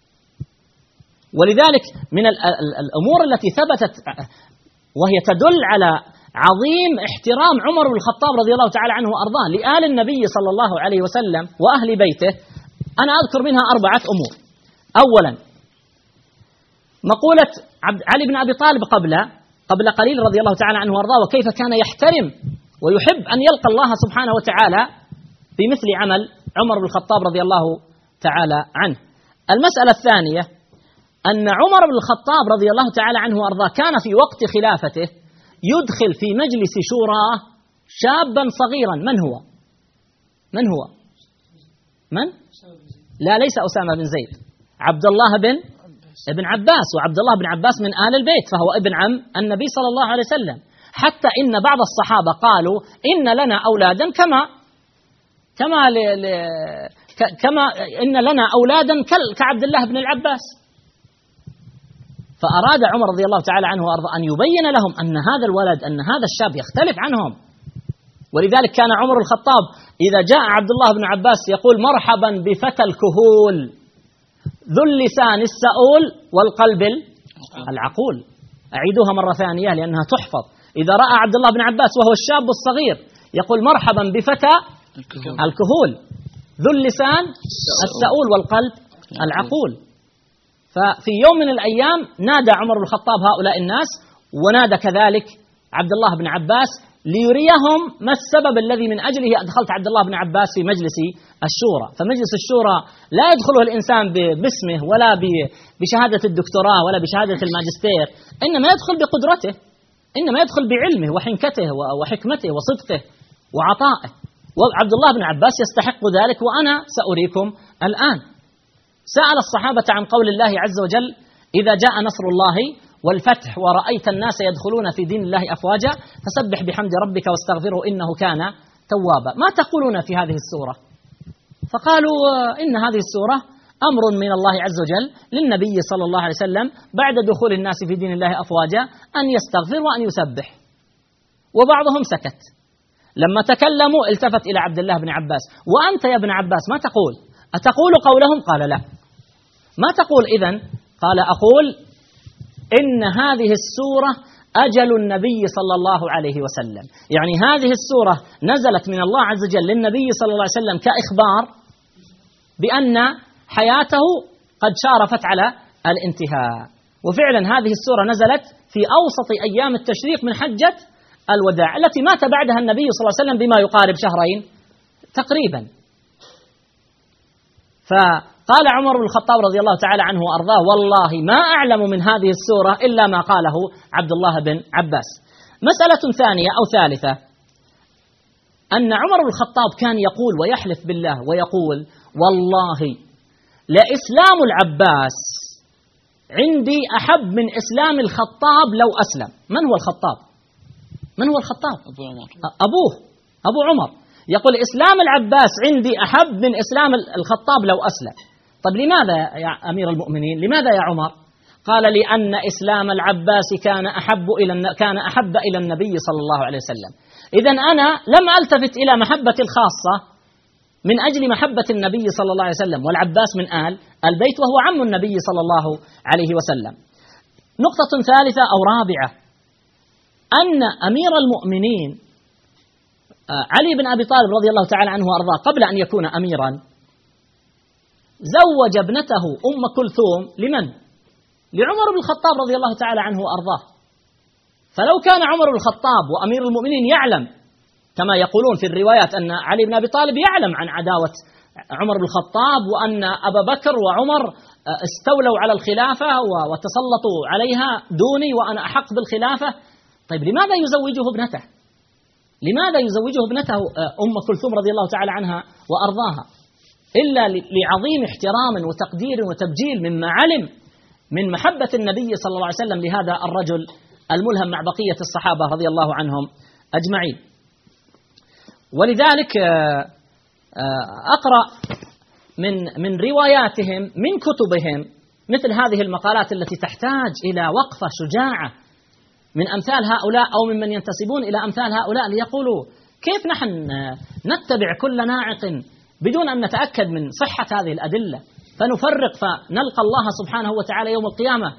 ولذلك من الأمور التي ثبتت وهي تدل على عظيم احترام عمر بن الخطاب رضي الله تعالى عنه وأرضاه لآل النبي صلى الله عليه وسلم وأهل بيته، أنا أذكر منها 4 أمور. أولا، مقولة علي بن أبي طالب قبل قليل رضي الله تعالى عنه وأرضاه، وكيف كان يحترم ويحب أن يلقى الله سبحانه وتعالى بمثل عمل عمر بن الخطاب رضي الله تعالى عنه. المسألة الثانية، أن عمر بن الخطاب رضي الله تعالى عنه وأرضاه كان في وقت خلافته يدخل في مجلس شوراه شابا صغيرا. من هو؟ لا، ليس أسامة بن زيد، عبد الله بن عباس، وعبد الله بن عباس من آل البيت فهو ابن عم النبي صلى الله عليه وسلم. حتى إن بعض الصحابة قالوا إن لنا أولادا كما إن لنا أولادا كعبد الله بن العباس. فأراد عمر رضي الله تعالى عنه وأرضاه أن يبين لهم أن هذا الولد، أن هذا الشاب يختلف عنهم. ولذلك كان عمر الخطاب إذا جاء عبد الله بن عباس يقول: مرحبا بفتى الكهول ذو اللسان السؤول والقلب العقول. أعيدوها مرة ثانية لأنها تحفظ. إذا رأى عبد الله بن عباس وهو الشاب الصغير يقول: مرحبا بفتى الكهول ذو اللسان السؤول والقلب العقول. ففي يوم من الأيام نادى عمر بن الخطاب هؤلاء الناس، ونادى كذلك عبد الله بن عباس ليريهم ما السبب الذي من أجله أدخلت عبد الله بن عباس في مجلس الشورى. فمجلس الشورى لا يدخله الإنسان باسمه ولا بشهادة الدكتوراه ولا بشهادة الماجستير، إنما يدخل بقدرته، إنما يدخل بعلمه وحنكته وحكمته وصدقه وعطائه. وعبد الله بن عباس يستحق ذلك، وأنا سأريكم الآن. سأل الصحابة عن قول الله عز وجل: إذا جاء نصر الله والفتح ورأيت الناس يدخلون في دين الله أفواجا فسبح بحمد ربك واستغفره إنه كان توابا. ما تقولون في هذه السورة؟ فقالوا: إن هذه السورة أمر من الله عز وجل للنبي صلى الله عليه وسلم بعد دخول الناس في دين الله أفواجا أن يستغفر وأن يسبح. وبعضهم سكت. لما تكلموا التفت إلى عبد الله بن عباس: وأنت يا ابن عباس ما تقول؟ أتقول قولهم؟ قال: لا. ما تقول إذن؟ قال: أقول إن هذه السورة أجل النبي صلى الله عليه وسلم، يعني هذه السورة نزلت من الله عز وجل للنبي صلى الله عليه وسلم كإخبار بأن حياته قد شارفت على الانتهاء. وفعلا هذه السورة نزلت في أوسط أيام التشريق من حجة الوداع التي مات بعدها النبي صلى الله عليه وسلم بما يقارب شهرين تقريبا. فقال عمر بن الخطاب رضي الله تعالى عنه وأرضاه: والله ما أعلم من هذه السورة إلا ما قاله عبد الله بن عباس. مسألة ثانية أو ثالثة، أن عمر بن الخطاب كان يقول ويحلف بالله ويقول: والله لإسلام العباس عندي أحب من إسلام الخطاب لو أسلم. من هو الخطاب؟ من هو الخطاب؟ أبو عمر. أبوه أبو عمر يقول: إسلام العباس عندي أحب من إسلام الخطاب لو أسلم. طب لماذا يا أمير المؤمنين؟ لماذا يا عمر؟ قال: لأن إسلام العباس كان أحب إلى النبي صلى الله عليه وسلم. إذن أنا لم ألتفت إلى محبة الخاصة من أجل محبة النبي صلى الله عليه وسلم، والعباس من آل البيت وهو عم النبي صلى الله عليه وسلم. نقطة ثالثة أو رابعة، أن أمير المؤمنين علي بن أبي طالب رضي الله تعالى عنه وأرضاه قبل أن يكون أميرا زوج ابنته أم كلثوم لمن؟ لعمر بن الخطاب رضي الله تعالى عنه وأرضاه. فلو كان عمر بن الخطاب وأمير المؤمنين يعلم كما يقولون في الروايات أن علي بن أبي طالب يعلم عن عداوة عمر بن الخطاب وأن أبا بكر وعمر استولوا على الخلافة وتسلطوا عليها دوني وأنا أحق بالخلافة، طيب لماذا يزوجه ابنته؟ لماذا يزوجه ابنته أم كلثوم رضي الله تعالى عنها وأرضاها؟ إلا لعظيم احترام وتقدير وتبجيل مما علم من محبة النبي صلى الله عليه وسلم لهذا الرجل الملهم مع بقية الصحابة رضي الله عنهم أجمعين. ولذلك أقرأ من رواياتهم من كتبهم مثل هذه المقالات التي تحتاج إلى وقفة شجاعة من أمثال هؤلاء أو ممن ينتسبون إلى أمثال هؤلاء ليقولوا كيف نحن نتبع كل ناعق بدون أن نتأكد من صحة هذه الأدلة، فنفرق فنلقى الله سبحانه وتعالى يوم القيامة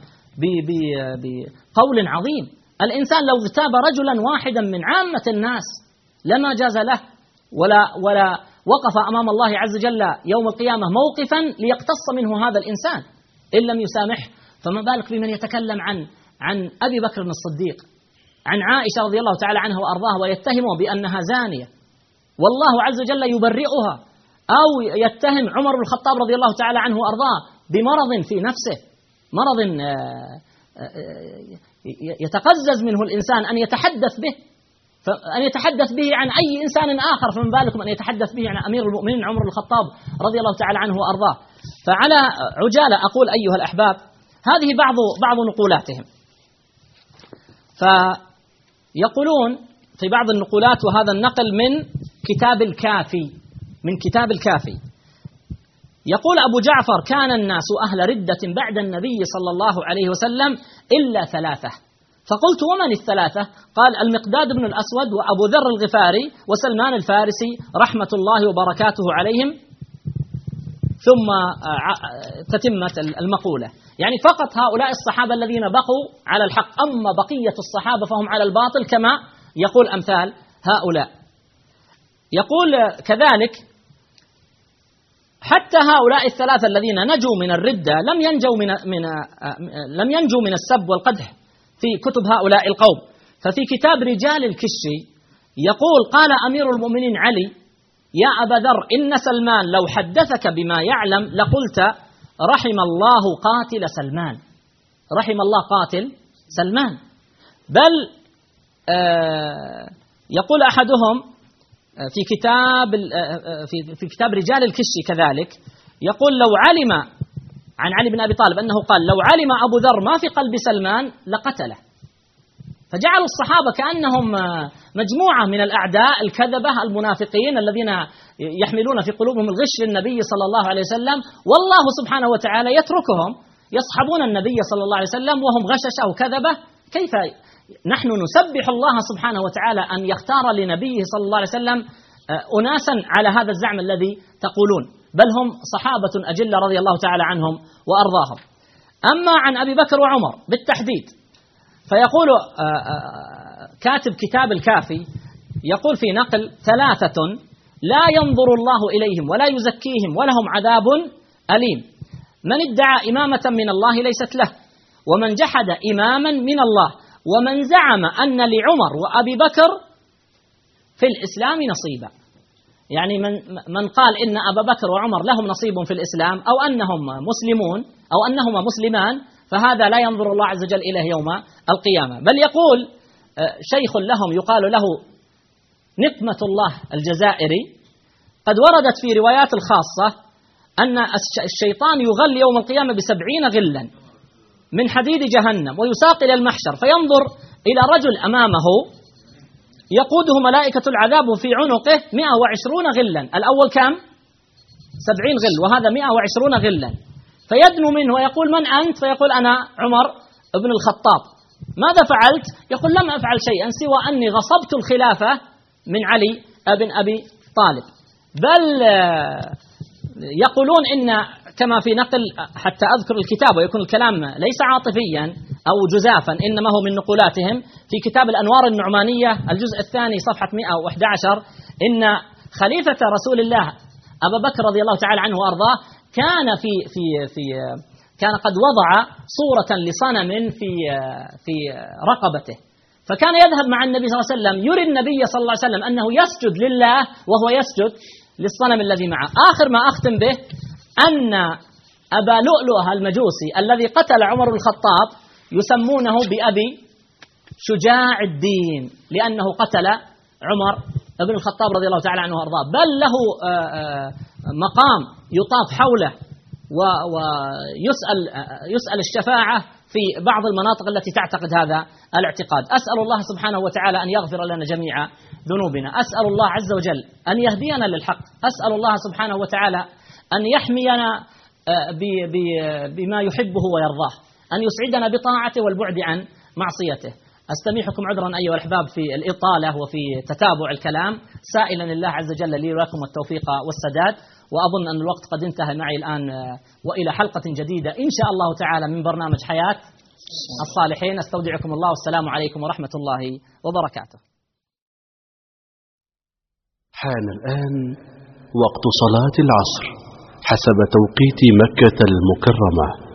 بقول عظيم. الإنسان لو اغتاب رجلا واحدا من عامة الناس لما جاز له ولا وقف أمام الله عز وجل يوم القيامة موقفا ليقتص منه هذا الإنسان إن لم يسامح، فما بالك بمن يتكلم عن أبي بكر الصديق، عن عائشة رضي الله تعالى عنها وأرضاها ويتهمه بأنها زانية والله عز وجل يبرئها، أو يتهم عمر بن الخطاب رضي الله تعالى عنه وأرضاه بمرض في نفسه، مرض يتقزز منه الإنسان أن يتحدث به عن أي إنسان آخر، فمن بالكم أن يتحدث به عن أمير المؤمنين عمر بن الخطاب رضي الله تعالى عنه وأرضاه. فعلى عجالة أقول أيها الأحباب هذه بعض نقولاتهم. فيقولون في بعض النقولات، وهذا النقل من كتاب الكافي، يقول أبو جعفر: كان الناس أهل ردة بعد النبي صلى الله عليه وسلم إلا ثلاثة. فقلت: ومن الثلاثة؟ قال: المقداد بن الأسود وأبو ذر الغفاري وسلمان الفارسي رحمة الله وبركاته عليهم. ثم تتمت المقولة، يعني فقط هؤلاء الصحابة الذين بقوا على الحق، أما بقية الصحابة فهم على الباطل كما يقول أمثال هؤلاء. يقول كذلك: حتى هؤلاء الثلاثة الذين نجوا من الردة لم ينجوا من السب والقدح في كتب هؤلاء القوم. ففي كتاب رجال الكشي يقول: قال أمير المؤمنين علي: يا أبا ذر، إن سلمان لو حدثك بما يعلم لقلت رحم الله قاتل سلمان، رحم الله قاتل سلمان. بل يقول أحدهم في كتاب رجال الكشي كذلك، يقول لو علم عن علي بن أبي طالب أنه قال لو علم أبو ذر ما في قلب سلمان لقتله. فجعلوا الصحابة كأنهم مجموعة من الأعداء الكذبة المنافقين الذين يحملون في قلوبهم الغش للنبي صلى الله عليه وسلم، والله سبحانه وتعالى يتركهم يصحبون النبي صلى الله عليه وسلم وهم غششة وكذبة. كيف نحن نسبح الله سبحانه وتعالى أن يختار لنبيه صلى الله عليه وسلم أناسا على هذا الزعم الذي تقولون، بل هم صحابة أجل رضي الله تعالى عنهم وأرضاهم. أما عن أبي بكر وعمر بالتحديد، فيقول كاتب كتاب الكافي، يقول في نقل: 3 لا ينظر الله إليهم ولا يزكيهم ولهم عذاب أليم: من ادعى إمامة من الله ليست له، ومن جحد إماما من الله، ومن زعم أن لعمر وأبي بكر في الإسلام نصيبا. يعني من قال إن أبا بكر وعمر لهم نصيب في الإسلام، أو أنهم مسلمون أو أنهما مسلمان، فهذا لا ينظر الله عز وجل إليه يوم القيامة. بل يقول شيخ لهم يقال له نقمة الله الجزائري: قد وردت في روايات الخاصة أن الشيطان يغل يوم القيامة ب70 غلا من حديد جهنم، ويساق إلى المحشر فينظر إلى رجل أمامه يقوده ملائكة العذاب في عنقه 120 غلا. الأول كم؟ 70 غل، وهذا 120 غلا. فيدنو منه ويقول: من أنت؟ فيقول: أنا عمر بن الخطاب. ماذا فعلت؟ يقول: لم أفعل شيئا سوى أني غصبت الخلافة من علي بن أبي طالب. بل يقولون إن كما في نقل، حتى أذكر الكتاب ويكون الكلام ليس عاطفيا أو جزافا إنما هو من نقولاتهم، في كتاب الأنوار النعمانية الجزء الثاني صفحة 111، إن خليفة رسول الله أبا بكر رضي الله تعالى عنه وأرضاه كان قد وضع صورة لصنم في رقبته، فكان يذهب مع النبي صلى الله عليه وسلم يري النبي صلى الله عليه وسلم أنه يسجد لله وهو يسجد للصنم الذي معه. آخر ما أختم به أن أبا لؤلؤة المجوسي الذي قتل عمر بن الخطاب يسمونه بأبي شجاع الدين، لأنه قتل عمر بن الخطاب رضي الله تعالى عنه وأرضاه. بل له مقام يطاف حوله ويسأل الشفاعة في بعض المناطق التي تعتقد هذا الاعتقاد. أسأل الله سبحانه وتعالى أن يغفر لنا جميع ذنوبنا، أسأل الله عز وجل أن يهدينا للحق، أسأل الله سبحانه وتعالى أن يحمينا بما يحبه ويرضاه، أن يسعدنا بطاعته والبعد عن معصيته. أستميحكم عذرا أيها الأحباب في الإطالة وفي تتابع الكلام، سائلا الله عز وجل لي ولكم التوفيق والسداد. وأظن أن الوقت قد انتهى معي الآن، وإلى حلقة جديدة إن شاء الله تعالى من برنامج حياة الصالحين. استودعكم الله، والسلام عليكم ورحمة الله وبركاته. حان الآن وقت صلاة العصر حسب توقيت مكة المكرمة.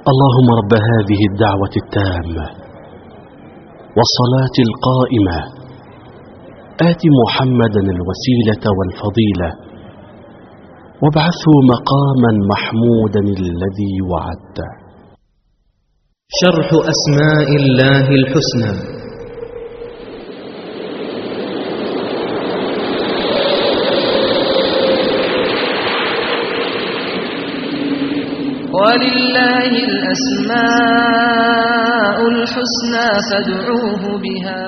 اللهم رب هذه الدعوة التامة والصلاة القائمة آت محمدا الوسيلة والفضيلة وابعثه مقاما محمودا الذي وعدته. شرح أسماء الله الحسنى. ولله الأسماء الحسنى فادعوه بها.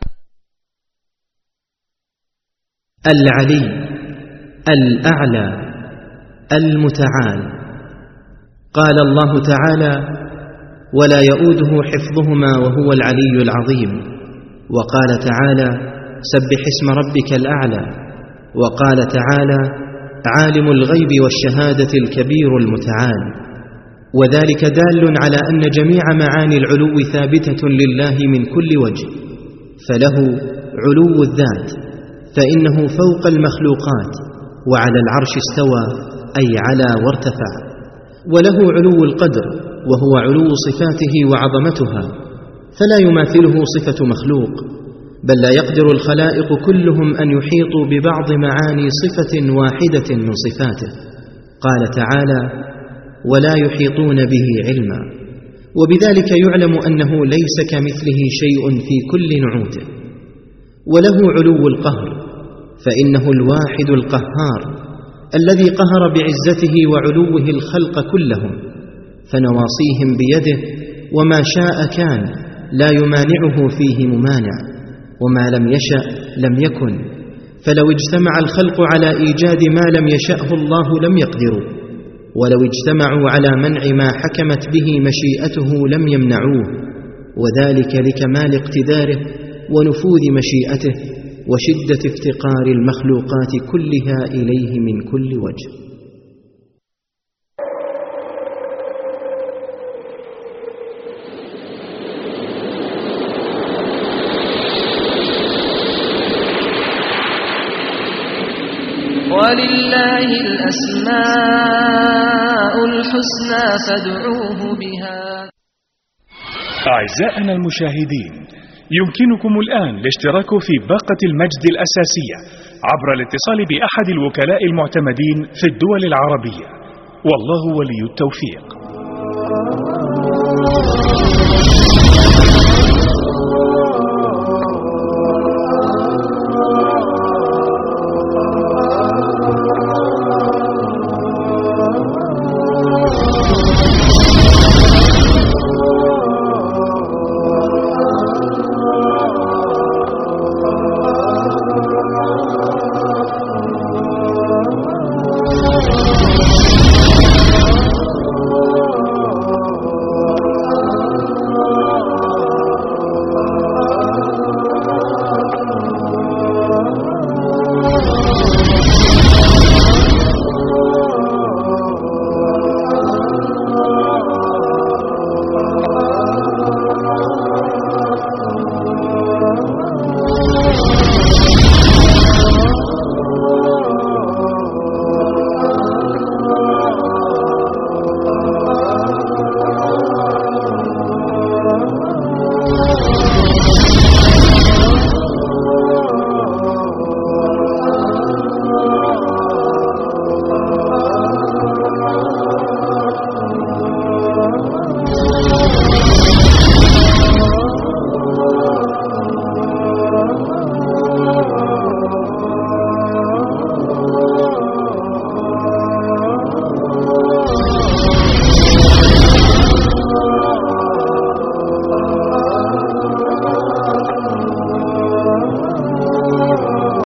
العلي، الأعلى، المتعال. قال الله تعالى: ولا يؤوده حفظهما وهو العلي العظيم. وقال تعالى: سبح اسم ربك الأعلى. وقال تعالى: عالم الغيب والشهادة الكبير المتعال. وذلك دال على أن جميع معاني العلو ثابتة لله من كل وجه، فله علو الذات فإنه فوق المخلوقات، وعلى العرش استوى أي على وارتفع. وله علو القدر وهو علو صفاته وعظمتها، فلا يماثله صفة مخلوق، بل لا يقدر الخلائق كلهم أن يحيطوا ببعض معاني صفة واحدة من صفاته. قال تعالى: ولا يحيطون به علما. وبذلك يعلم أنه ليس كمثله شيء في كل نعوته. وله علو القهر، فإنه الواحد القهار الذي قهر بعزته وعلوه الخلق كلهم، فنواصيهم بيده، وما شاء كان، لا يمانعه فيه ممانع، وما لم يشأ لم يكن. فلو اجتمع الخلق على إيجاد ما لم يشأه الله لم يقدروا، ولو اجتمعوا على منع ما حكمت به مشيئته لم يمنعوه، وذلك لكمال اقتداره ونفوذ مشيئته وشدة افتقار المخلوقات كلها إليه من كل وجه. ولله الأسماء الحسنى فادعوه بها. أعزائنا المشاهدين، يمكنكم الآن الاشتراك في باقة المجد الأساسية عبر الاتصال بأحد الوكلاء المعتمدين في الدول العربية، والله ولي التوفيق.